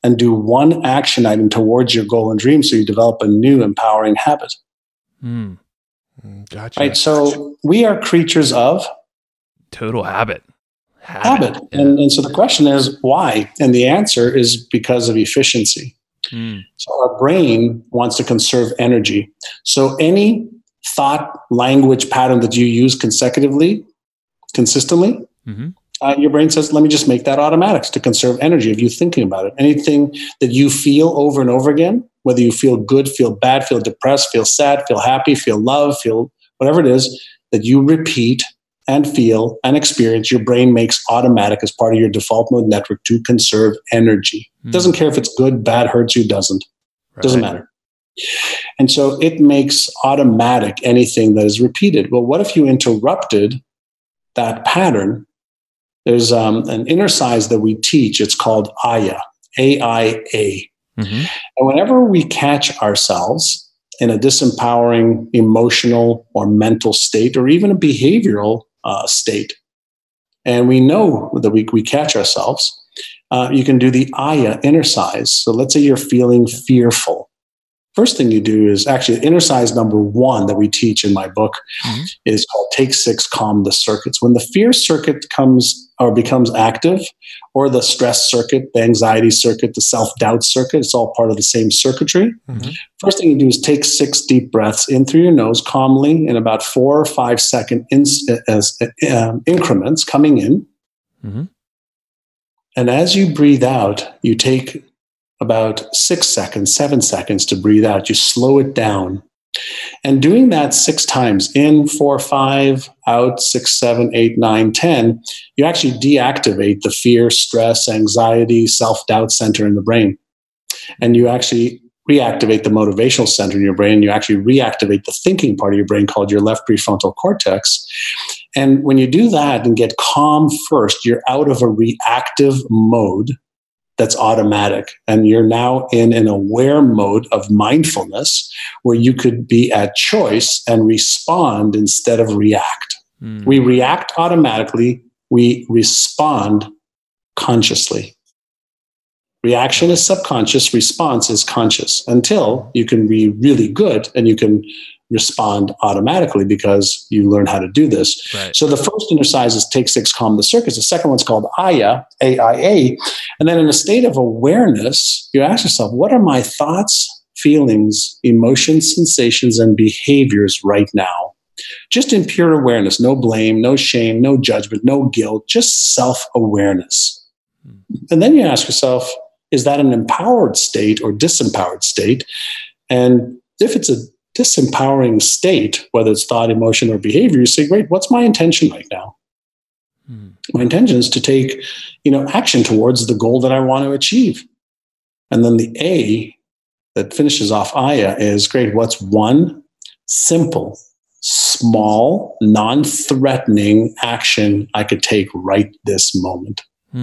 and do one action item towards your goal and dream so you develop a new empowering habit.
Gotcha.
Right? So we are creatures of
total habit.
Habit.
Yeah.
And so the question is why? And the answer is because of efficiency. So our brain wants to conserve energy. So any thought, language pattern that you use consistently, your brain says, let me just make that automatic to conserve energy of you thinking about it. Anything that you feel over and over again, whether you feel good, feel bad, feel depressed, feel sad, feel happy, feel love, feel whatever it is that you repeat and feel and experience, your brain makes automatic as part of your default mode network to conserve energy. It doesn't care if it's good, bad, hurts you, doesn't. Right. Doesn't matter. And so it makes automatic anything that is repeated. Well, what if you interrupted that pattern? There's an exercise that we teach. It's called AYA, A-I-A. And whenever we catch ourselves in a disempowering emotional or mental state, or even a behavioral state, and we know that we catch ourselves, you can do the AYA exercise. So let's say you're feeling fearful. First thing you do is actually exercise number 1 that we teach in my book is called Take 6, Calm the Circuits. When the fear circuit comes or becomes active, or the stress circuit, the anxiety circuit, the self-doubt circuit, it's all part of the same circuitry. First thing you do is take 6 deep breaths in through your nose calmly in about 4 or 5 second increments coming in. And as you breathe out, you take about 6 seconds, 7 seconds to breathe out. You slow it down. And doing that 6 times, in 4, 5, out 6, 7, 8, 9, 10, you actually deactivate the fear, stress, anxiety, self-doubt center in the brain. And you actually reactivate the motivational center in your brain. You actually reactivate the thinking part of your brain called your left prefrontal cortex. And when you do that and get calm first, you're out of a reactive mode that's automatic. And you're now in an aware mode of mindfulness where you could be at choice and respond instead of react. We react automatically. We respond consciously. Reaction is subconscious. Response is conscious until you can be really good and you can respond automatically because you learn how to do this.
Right.
So the first exercise is Take 6, Calm the Circuits. The second one's called AYA, A-I-A. And then in a state of awareness, you ask yourself, what are my thoughts, feelings, emotions, sensations, and behaviors right now? Just in pure awareness, no blame, no shame, no judgment, no guilt, just self-awareness. And then you ask yourself, is that an empowered state or disempowered state? And if it's a disempowering state, whether it's thought, emotion, or behavior, you say, great, what's my intention right now? My intention is to take, action towards the goal that I want to achieve. And then the A that finishes off AYA is, great, what's one simple, small, non-threatening action I could take right this moment?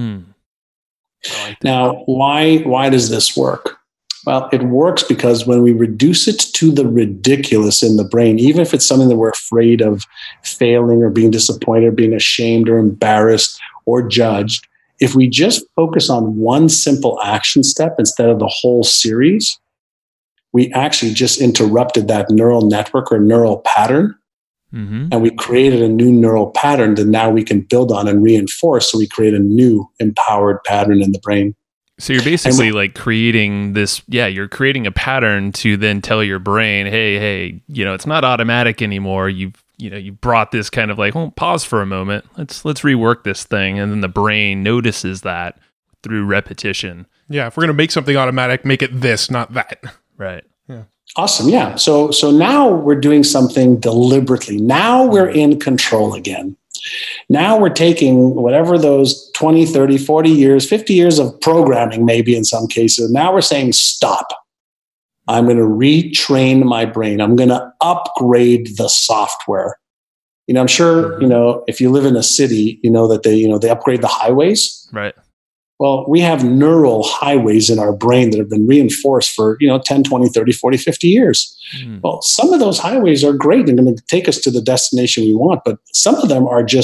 Now, why does this work? Well, it works because when we reduce it to the ridiculous in the brain, even if it's something that we're afraid of failing or being disappointed or being ashamed or embarrassed or judged, if we just focus on one simple action step instead of the whole series, we actually just interrupted that neural network or neural pattern. And we created a new neural pattern that now we can build on and reinforce. So we create a new empowered pattern in the brain.
So you're basically like creating this, you're creating a pattern to then tell your brain, hey, it's not automatic anymore. You brought this kind of like, pause for a moment. Let's rework this thing. And then the brain notices that through repetition.
Yeah. If we're going to make something automatic, make it this, not that.
Right.
Yeah.
Awesome. Yeah. So now we're doing something deliberately. Now we're in control again. Now we're taking whatever those 20, 30, 40 years, 50 years of programming, maybe in some cases. Now we're saying, stop. I'm going to retrain my brain. I'm going to upgrade the software. I'm sure, if you live in a city, that they upgrade the highways.
Right.
Well, we have neural highways in our brain that have been reinforced for, 10, 20, 30, 40, 50 years. Well, some of those highways are great and going to take us to the destination we want, but some of them are just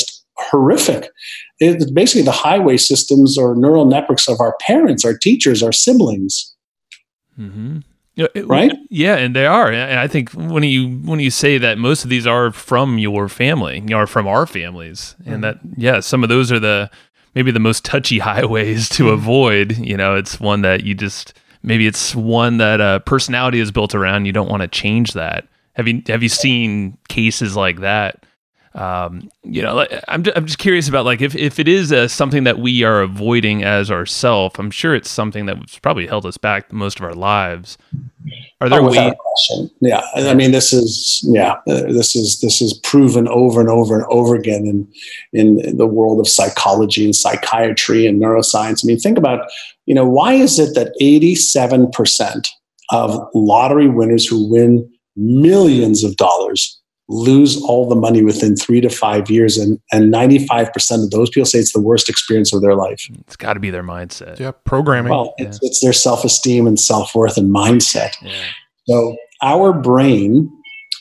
horrific. It's basically the highway systems or neural networks of our parents, our teachers, our siblings.
Mm-hmm.
Right?
Yeah, and they are. And I think when you say that most of these are from your family, or from our families, and that some of those are maybe the most touchy highways to avoid. It's one that maybe it's one that personality is built around. You don't want to change that. Have you seen cases like that? I'm just curious about, like, if it is something that we are avoiding as ourself, I'm sure it's something that's probably held us back most of our lives. Are there
without question? Yeah, I mean, this is proven over and over and over again in the world of psychology and psychiatry and neuroscience. I mean, think about, why is it that 87% of lottery winners who win millions of dollars lose all the money within 3 to 5 years, and 95% of those people say it's the worst experience of their life?
It's got to be their mindset.
Yeah, programming.
Well, it's their self-esteem and self-worth and mindset. Yeah. So our brain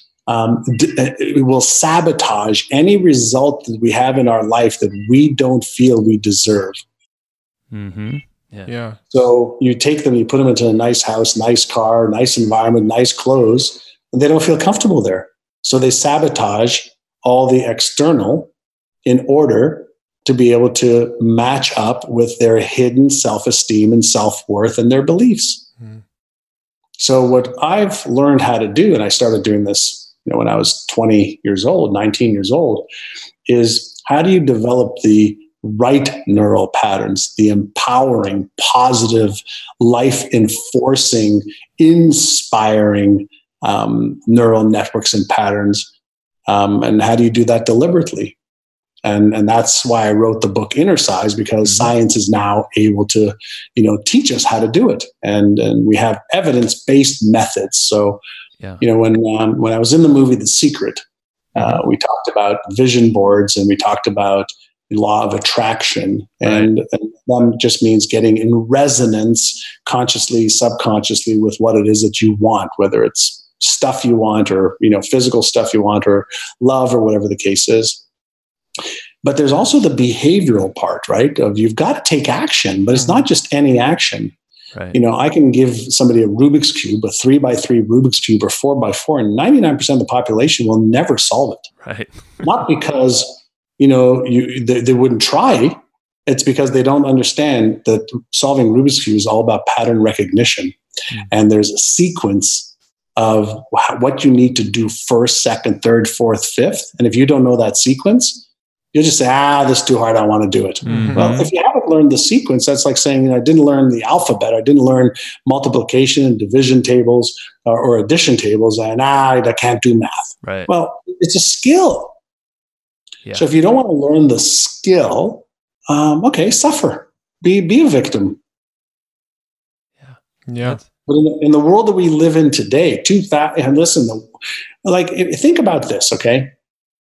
will sabotage any result that we have in our life that we don't feel we deserve.
Mm-hmm. Yeah.
So you take them, you put them into a nice house, nice car, nice environment, nice clothes, and they don't feel comfortable there. So they sabotage all the external in order to be able to match up with their hidden self-esteem and self-worth and their beliefs. Mm. So what I've learned how to do, and I started doing this, when I was 19 years old, is how do you develop the right neural patterns, the empowering, positive, life-enforcing, inspiring neural networks and patterns, and how do you do that deliberately? And that's why I wrote the book Inner Size, because science is now able to, teach us how to do it, and we have evidence-based methods. So, when I was in the movie The Secret, we talked about vision boards and we talked about the law of attraction, and that just means getting in resonance, consciously, subconsciously, with what it is that you want, whether it's stuff you want or, physical stuff you want or love or whatever the case is. But there's also the behavioral part, right? Of you've got to take action, but it's not just any action. Right. I can give somebody a Rubik's Cube, a 3x3 Rubik's Cube or 4x4, and 99% of the population will never solve it. Right. Not because, they wouldn't try. It's because they don't understand that solving Rubik's Cube is all about pattern recognition. And there's a sequence of what you need to do first, second, third, fourth, fifth. And if you don't know that sequence, you'll just say, this is too hard, I want to do it. Mm-hmm. Well, if you haven't learned the sequence, that's like saying, I didn't learn the alphabet, I didn't learn multiplication and division tables or addition tables, and I can't do math. Right. Well, it's a skill. Yeah. So if you don't want to learn the skill, suffer. Be a victim.
Yeah.
But in the world that we live in today, think about this, okay?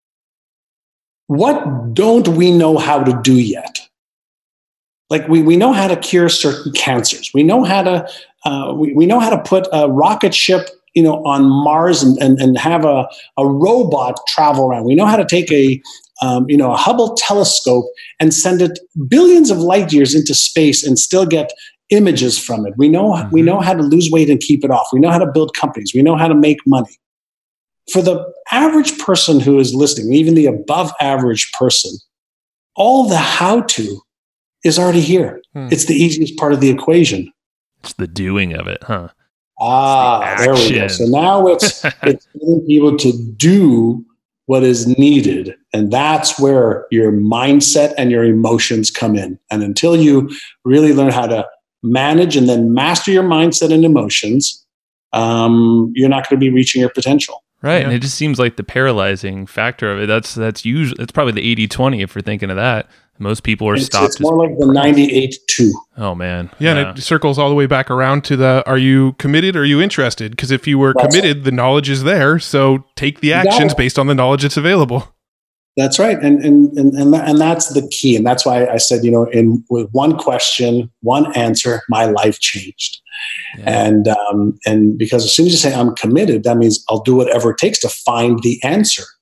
What don't we know how to do yet? Like we know how to cure certain cancers. We know how to we know how to put a rocket ship, on Mars and have a robot travel around. We know how to take a Hubble telescope and send it billions of light years into space and still get images from it. We know how to lose weight and keep it off. We know how to build companies. We know how to make money. For the average person who is listening, even the above average person, all the how-to is already here. It's the easiest part of the equation.
It's the doing of it, huh?
There we go. So now it's getting people to do what is needed. And that's where your mindset and your emotions come in. And until you really learn how to manage and then master your mindset and emotions, you're not going to be reaching your potential.
Right. Yeah. And it just seems like the paralyzing factor of it, that's usually, it's probably the 80-20 if we're thinking of that. Most people are stopped.
It's more like the 98-2.
Oh, man.
Yeah, and it circles all the way back around to the, are you committed or are you interested? Because if you were committed, the knowledge is there. So take the actions based on the knowledge that's available.
That's right. And that's the key. And that's why I said, with one question, one answer, my life changed. Yeah. And because as soon as you say I'm committed, that means I'll do whatever it takes to find the answer.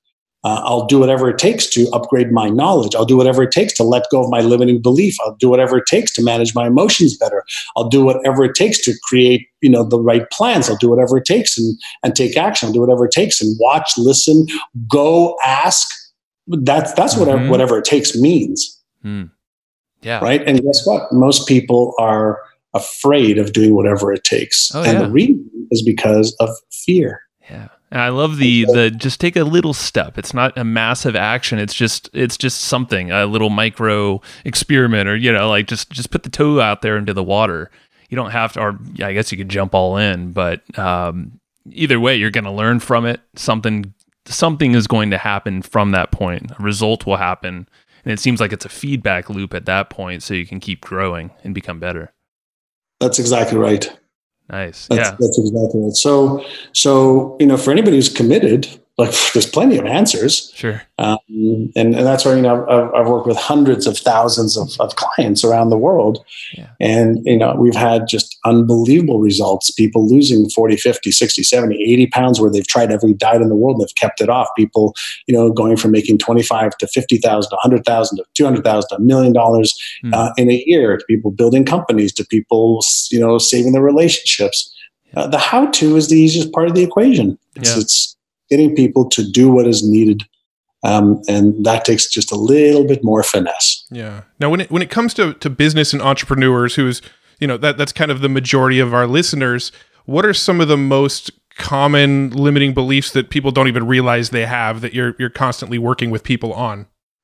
I'll do whatever it takes to upgrade my knowledge. I'll do whatever it takes to let go of my limiting belief. I'll do whatever it takes to manage my emotions better. I'll do whatever it takes to create, the right plans. I'll do whatever it takes and take action. I'll do whatever it takes and watch, listen, go, ask. That's whatever it takes means.
Yeah.
Right. And guess what? Most people are afraid of doing whatever it takes. The reason is because of fear.
Yeah. And I love the just take a little step. It's not a massive action. It's just something, a little micro experiment, or just put the toe out there into the water. You don't have to, or I guess you could jump all in, but either way, you're going to learn from it. Something is going to happen from that point. A result will happen, and it seems like it's a feedback loop at that point, so you can keep growing and become better.
That's exactly right.
Nice.
That's exactly right. So, for anybody who's committed, there's plenty of answers.
Sure.
And that's where, I've worked with hundreds of thousands of clients around the world.
Yeah.
And, we've had just unbelievable results. People losing 40, 50, 60, 70, 80 pounds where they've tried every diet in the world and they've kept it off. People, going from making 25 to 50,000, 100,000 to 200,000, $1 million in a year, to people building companies, to people, saving their relationships. The how-to is the easiest part of the equation. It's getting people to do what is needed, and that takes just a little bit more finesse.
Yeah. Now, when it comes to business and entrepreneurs, who's that's kind of the majority of our listeners, what are some of the most common limiting beliefs that people don't even realize they have, that you're constantly working with people on?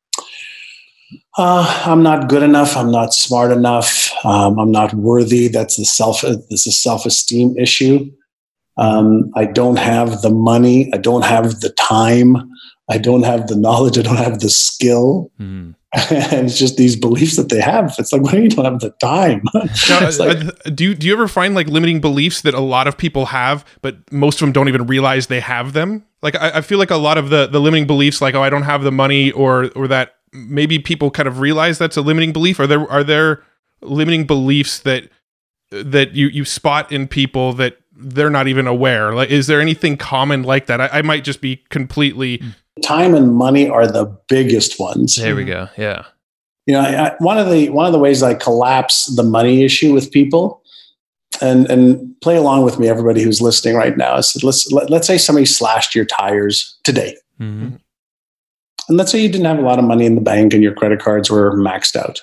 I'm not good enough. I'm not smart enough. I'm not worthy. That's a self-esteem issue. I don't have the money. I don't have the time. I don't have the knowledge. I don't have the skill. And it's just these beliefs that they have. It's like, well, you don't have the time.
Now, do you ever find limiting beliefs that a lot of people have, but most of them don't even realize they have them? I feel like a lot of the limiting beliefs, I don't have the money, or that maybe people kind of realize that's a limiting belief. Are there limiting beliefs that you spot in people that they're not even aware? Is there anything common like that? I might just be completely...
Time and money are the biggest ones.
There we go. Yeah.
One of the ways I collapse the money issue with people, and play along with me, everybody who's listening right now, is let's say somebody slashed your tires today.
Mm-hmm.
And let's say you didn't have a lot of money in the bank and your credit cards were maxed out.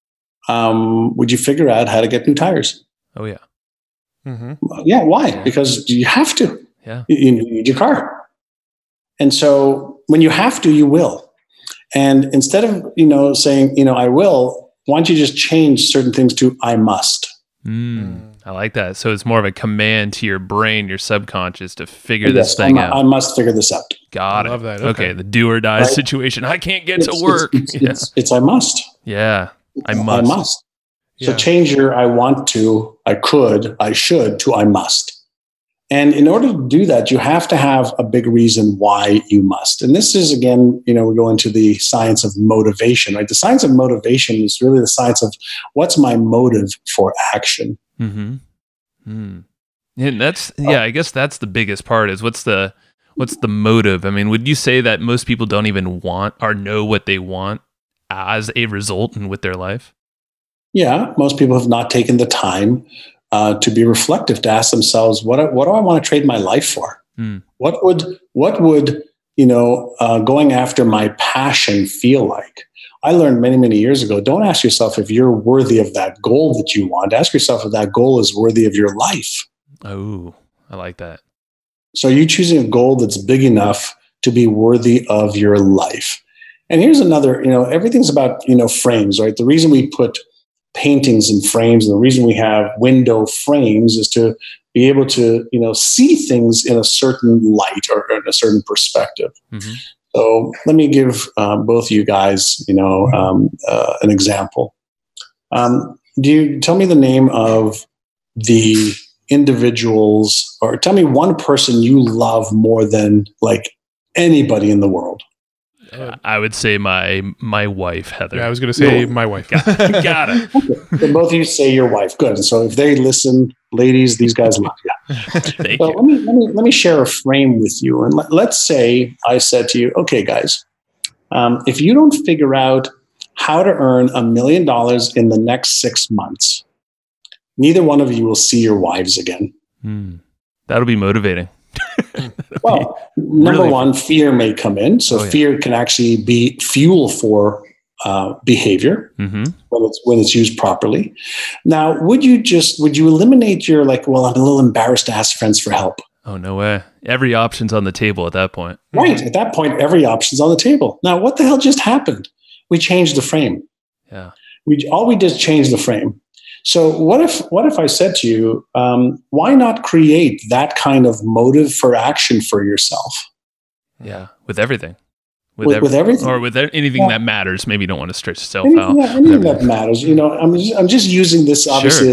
Would you figure out how to get new tires?
Oh, yeah.
Mm-hmm.
Yeah. Why? Because you have to.
Yeah.
You need your car. And so when you have to, you will. And instead of, saying, I will, why don't you just change certain things to I must?
I like that. So it's more of a command to your brain, your subconscious, to figure this thing out.
I must figure this out.
Got it.
I love that.
Okay. The do or die situation. I can't get to work.
It's I must.
Yeah. I must.
I must. So
Yeah.
change your I want to, I could, I should to I must. And in order to do that, you have to have a big reason why you must. And this is, again, we go into the science of motivation, right? The science of motivation is really the science of what's my motive for action.
Mm-hmm. And that's, I guess that's the biggest part, is what's the motive? I mean, would you say that most people don't even want or know what they want as a result and with their life?
Yeah, most people have not taken the time to be reflective, to ask themselves, what do I want to trade my life for? What would going after my passion feel like? I learned many, many years ago, don't ask yourself if you're worthy of that goal that you want. Ask yourself if that goal is worthy of your life.
Oh, I like that.
So you choosing a goal that's big enough to be worthy of your life. And here's another, everything's about, frames, right? The reason we put paintings in frames and the reason we have window frames is to be able to, see things in a certain light or in a certain perspective.
Mm-hmm.
So let me give both of you guys, an example. Do you tell me the name of the individuals, or tell me one person you love more than anybody in the world?
I would say my wife, Heather.
Yeah, I was going to say my wife.
Got it.
Okay. So both of you say your wife. Good. So if they listen, ladies, these guys love you.
Thank
Well,
you.
let me share a frame with you. And let's say I said to you, okay, guys, if you don't figure out how to earn $1 million in the next 6 months, neither one of you will see your wives again.
That'll be motivating.
Well, number
really
one, fear may come in. So fear can actually be fuel for behavior when it's used properly. Now, would you eliminate your well, I'm a little embarrassed to ask friends for help.
Oh, no way. Every option's on the table at that point.
Right. At that point, every option's on the table. Now, what the hell just happened? We changed the frame.
Yeah.
All we did is change the frame. So what if I said to you, why not create that kind of motive for action for yourself?
Yeah. With everything.
With everything,
or with anything that matters. Maybe you don't want to stretch yourself out.
Yeah, anything that matters. I'm just using this obviously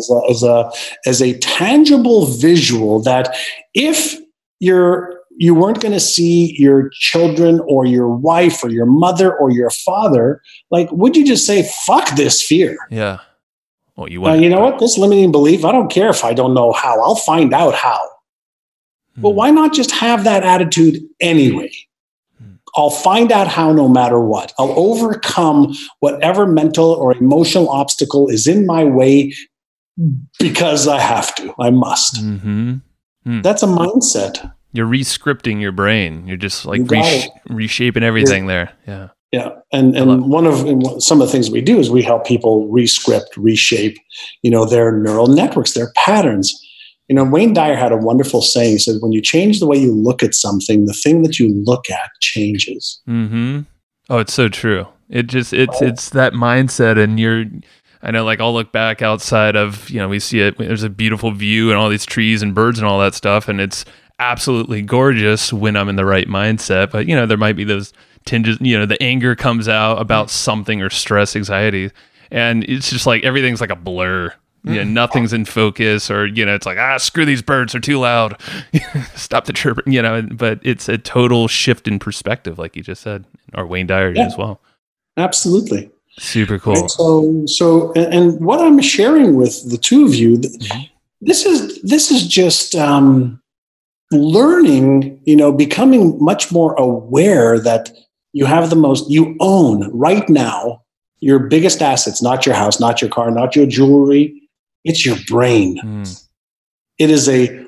as a tangible visual that if you weren't going to see your children or your wife or your mother or your father, would you just say, "Fuck this fear"?
Yeah. Well,
you know what? This limiting belief. I don't care if I don't know how. I'll find out how. Well, why not just have that attitude anyway? I'll find out how no matter what. I'll overcome whatever mental or emotional obstacle is in my way because I have to. I must. That's a mindset.
You're re-scripting your brain. You're just reshaping everything there. Yeah.
Yeah. And some of the things we do is we help people rescript, reshape, their neural networks, their patterns. Wayne Dyer had a wonderful saying. He said, when you change the way you look at something, the thing that you look at changes.
Oh, it's so true. It's that mindset. And I know, I'll look back outside of, we see it, there's a beautiful view and all these trees and birds and all that stuff. And it's absolutely gorgeous when I'm in the right mindset. But, there might be those tinges, the anger comes out about something or stress, anxiety. And it's just everything's like a blur. Yeah, nothing's in focus, or it's screw these birds, they're too loud. Stop the chirping, But it's a total shift in perspective, like you just said, or Wayne Dyer did as well.
Absolutely,
super cool.
Right? So, and what I'm sharing with the two of you, this is just learning. Becoming much more aware that you own right now your biggest assets, not your house, not your car, not your jewelry. It's your brain. It is a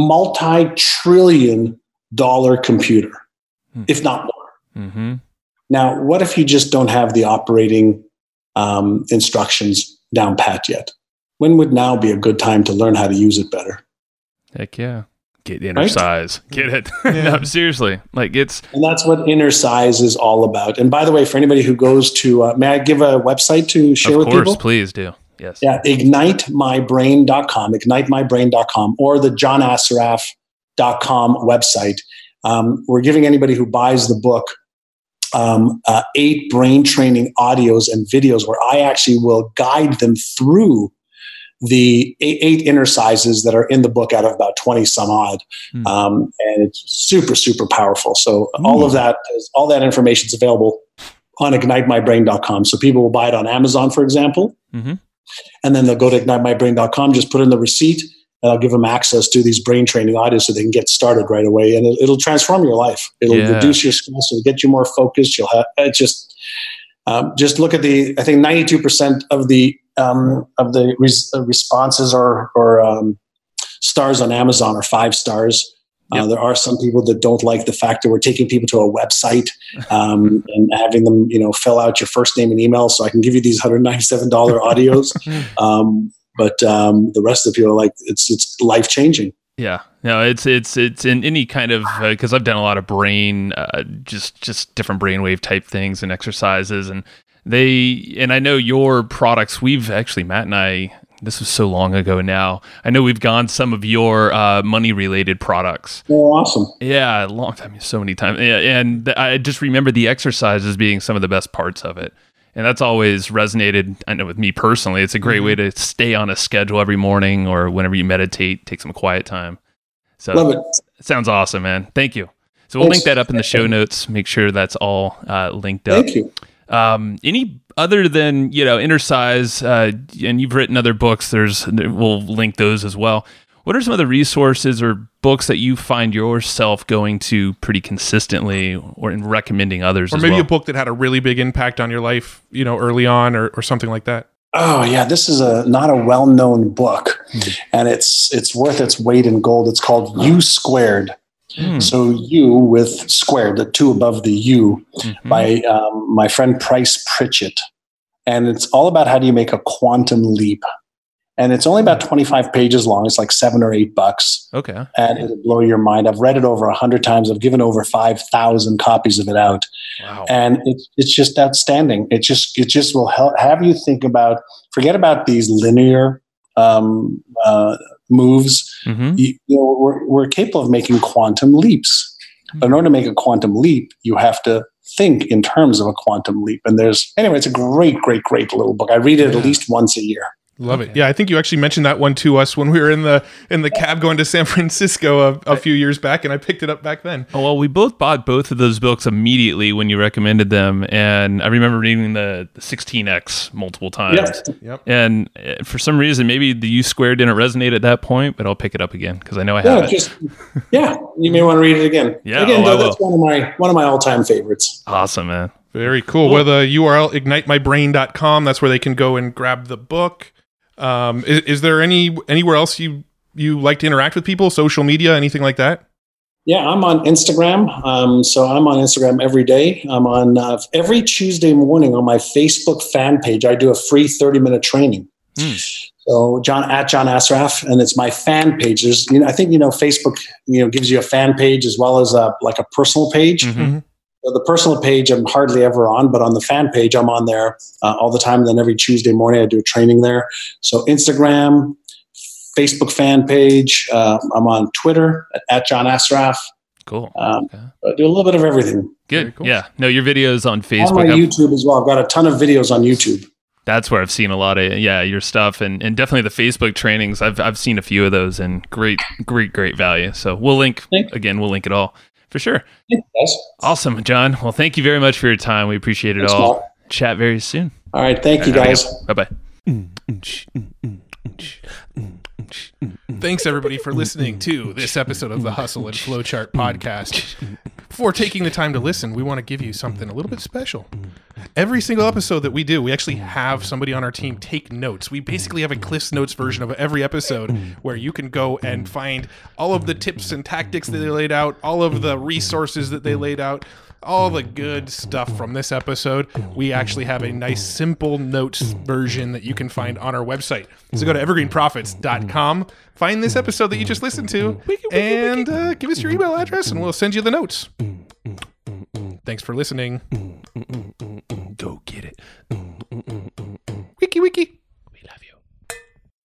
multi-trillion-dollar computer, if not more. Now, what if you just don't have the operating instructions down pat yet? When would now be a good time to learn how to use it better?
Heck yeah. Get inner size. Get it. No, seriously.
And that's what inner size is all about. And by the way, for anybody who goes to, may I give a website to share with people? Of course,
please do. Yes.
Yeah, ignitemybrain.com, or the johnassaraf.com website. We're giving anybody who buys the book 8 brain training audios and videos where I actually will guide them through the 8 inner sizes that are in the book out of about 20 some odd. And it's super, super powerful. So all that information is available on ignitemybrain.com. So people will buy it on Amazon, for example. And then they'll go to ignitemybrain.com, just put in the receipt, and I'll give them access to these brain training audios so they can get started right away. And it'll transform your life. It'll reduce your stress. It'll get you more focused. You'll have just look at I think 92% of the responses or stars on Amazon are 5 stars. There are some people that don't like the fact that we're taking people to a website and having them, fill out your first name and email so I can give you these $197 audios. But the rest of the people are like, it's life-changing.
Yeah, no, it's in any kind of, because I've done a lot of brain, just different brainwave type things and exercises, and I know your products, we've actually, Matt and I, this was so long ago now, I know we've gone some of your money related products.
Oh, awesome.
Yeah, a long time, so many times. Yeah, and I just remember the exercises being some of the best parts of it. And that's always resonated, I know, with me personally. It's a great way to stay on a schedule every morning, or whenever you meditate, take some quiet time. So
love it.
It sounds awesome, man. Thank you. So we'll link that up in the show notes. Make sure that's all linked up.
Thank you.
Any other than, Inner Size, and you've written other books, we'll link those as well. What are some of the resources or books that you find yourself going to pretty consistently or in recommending others
or
as
maybe
well?
a book that had a really big impact on your life, early on or something like that?
Oh yeah, this is not a well-known book, and it's worth its weight in gold. It's called U Squared. So U with squared, the two above the U, by my friend Price Pritchett, and it's all about how do you make a quantum leap. And it's only about 25 pages long. It's like $7 or $8.
Okay.
And it'll blow your mind. I've read it over 100 times. I've given over 5,000 copies of it out.
Wow.
And it's just outstanding. It just will have you think about, forget about these linear moves. We're capable of making quantum leaps. But in order to make a quantum leap, you have to think in terms of a quantum leap. And anyway, it's a great, great, great little book. I read it at least once a year.
Love it. Yeah, I think you actually mentioned that one to us when we were in the cab going to San Francisco a few years back, and I picked it up back then.
Oh, well, we both bought both of those books immediately when you recommended them, and I remember reading the 16X multiple times.
Yep.
And for some reason, maybe the U Squared didn't resonate at that point, but I'll pick it up again because I know I have it.
You may want to read it again.
Yeah,
again,
I
that's one of my all-time favorites.
Awesome, man.
Very cool. Well, the URL ignitemybrain.com. That's where they can go and grab the book. Is there anywhere else you like to interact with people, social media, anything like that?
Yeah, I'm on Instagram. So I'm on Instagram every day. I'm on every Tuesday morning on my Facebook fan page. I do a free 30-minute training. So John Assaraf, and it's my fan page. There's, I think Facebook, gives you a fan page as well as a personal page. So the personal page I'm hardly ever on, but on the fan page I'm on there all the time. And then every Tuesday morning I do a training there. So Instagram, Facebook fan page. I'm on Twitter at John Assaraf.
Cool.
I do a little bit of everything.
Good. Cool. Yeah. No, your videos on Facebook.
On my YouTube as well. I've got a ton of videos on YouTube.
That's where I've seen a lot of your stuff, and definitely the Facebook trainings. I've seen a few of those, and great value. So we'll link it all for sure.
Yes.
Awesome, John. Well, thank you very much for your time. We appreciate it all.
Mark.
Chat very soon.
All right. Thank you, guys.
Bye bye.
Thanks, everybody, for listening to this episode of the Hustle and Flowchart podcast. Before taking the time to listen, we want to give you something a little bit special. Every single episode that we do, we actually have somebody on our team take notes. We basically have a Cliff's Notes version of every episode where you can go and find all of the tips and tactics that they laid out, all of the resources that they laid out, all the good stuff from this episode. We actually have a nice simple notes version that you can find on our website. So go to evergreenprofits.com, find this episode that you just listened to, and give us your email address and we'll send you the notes. Thanks for listening.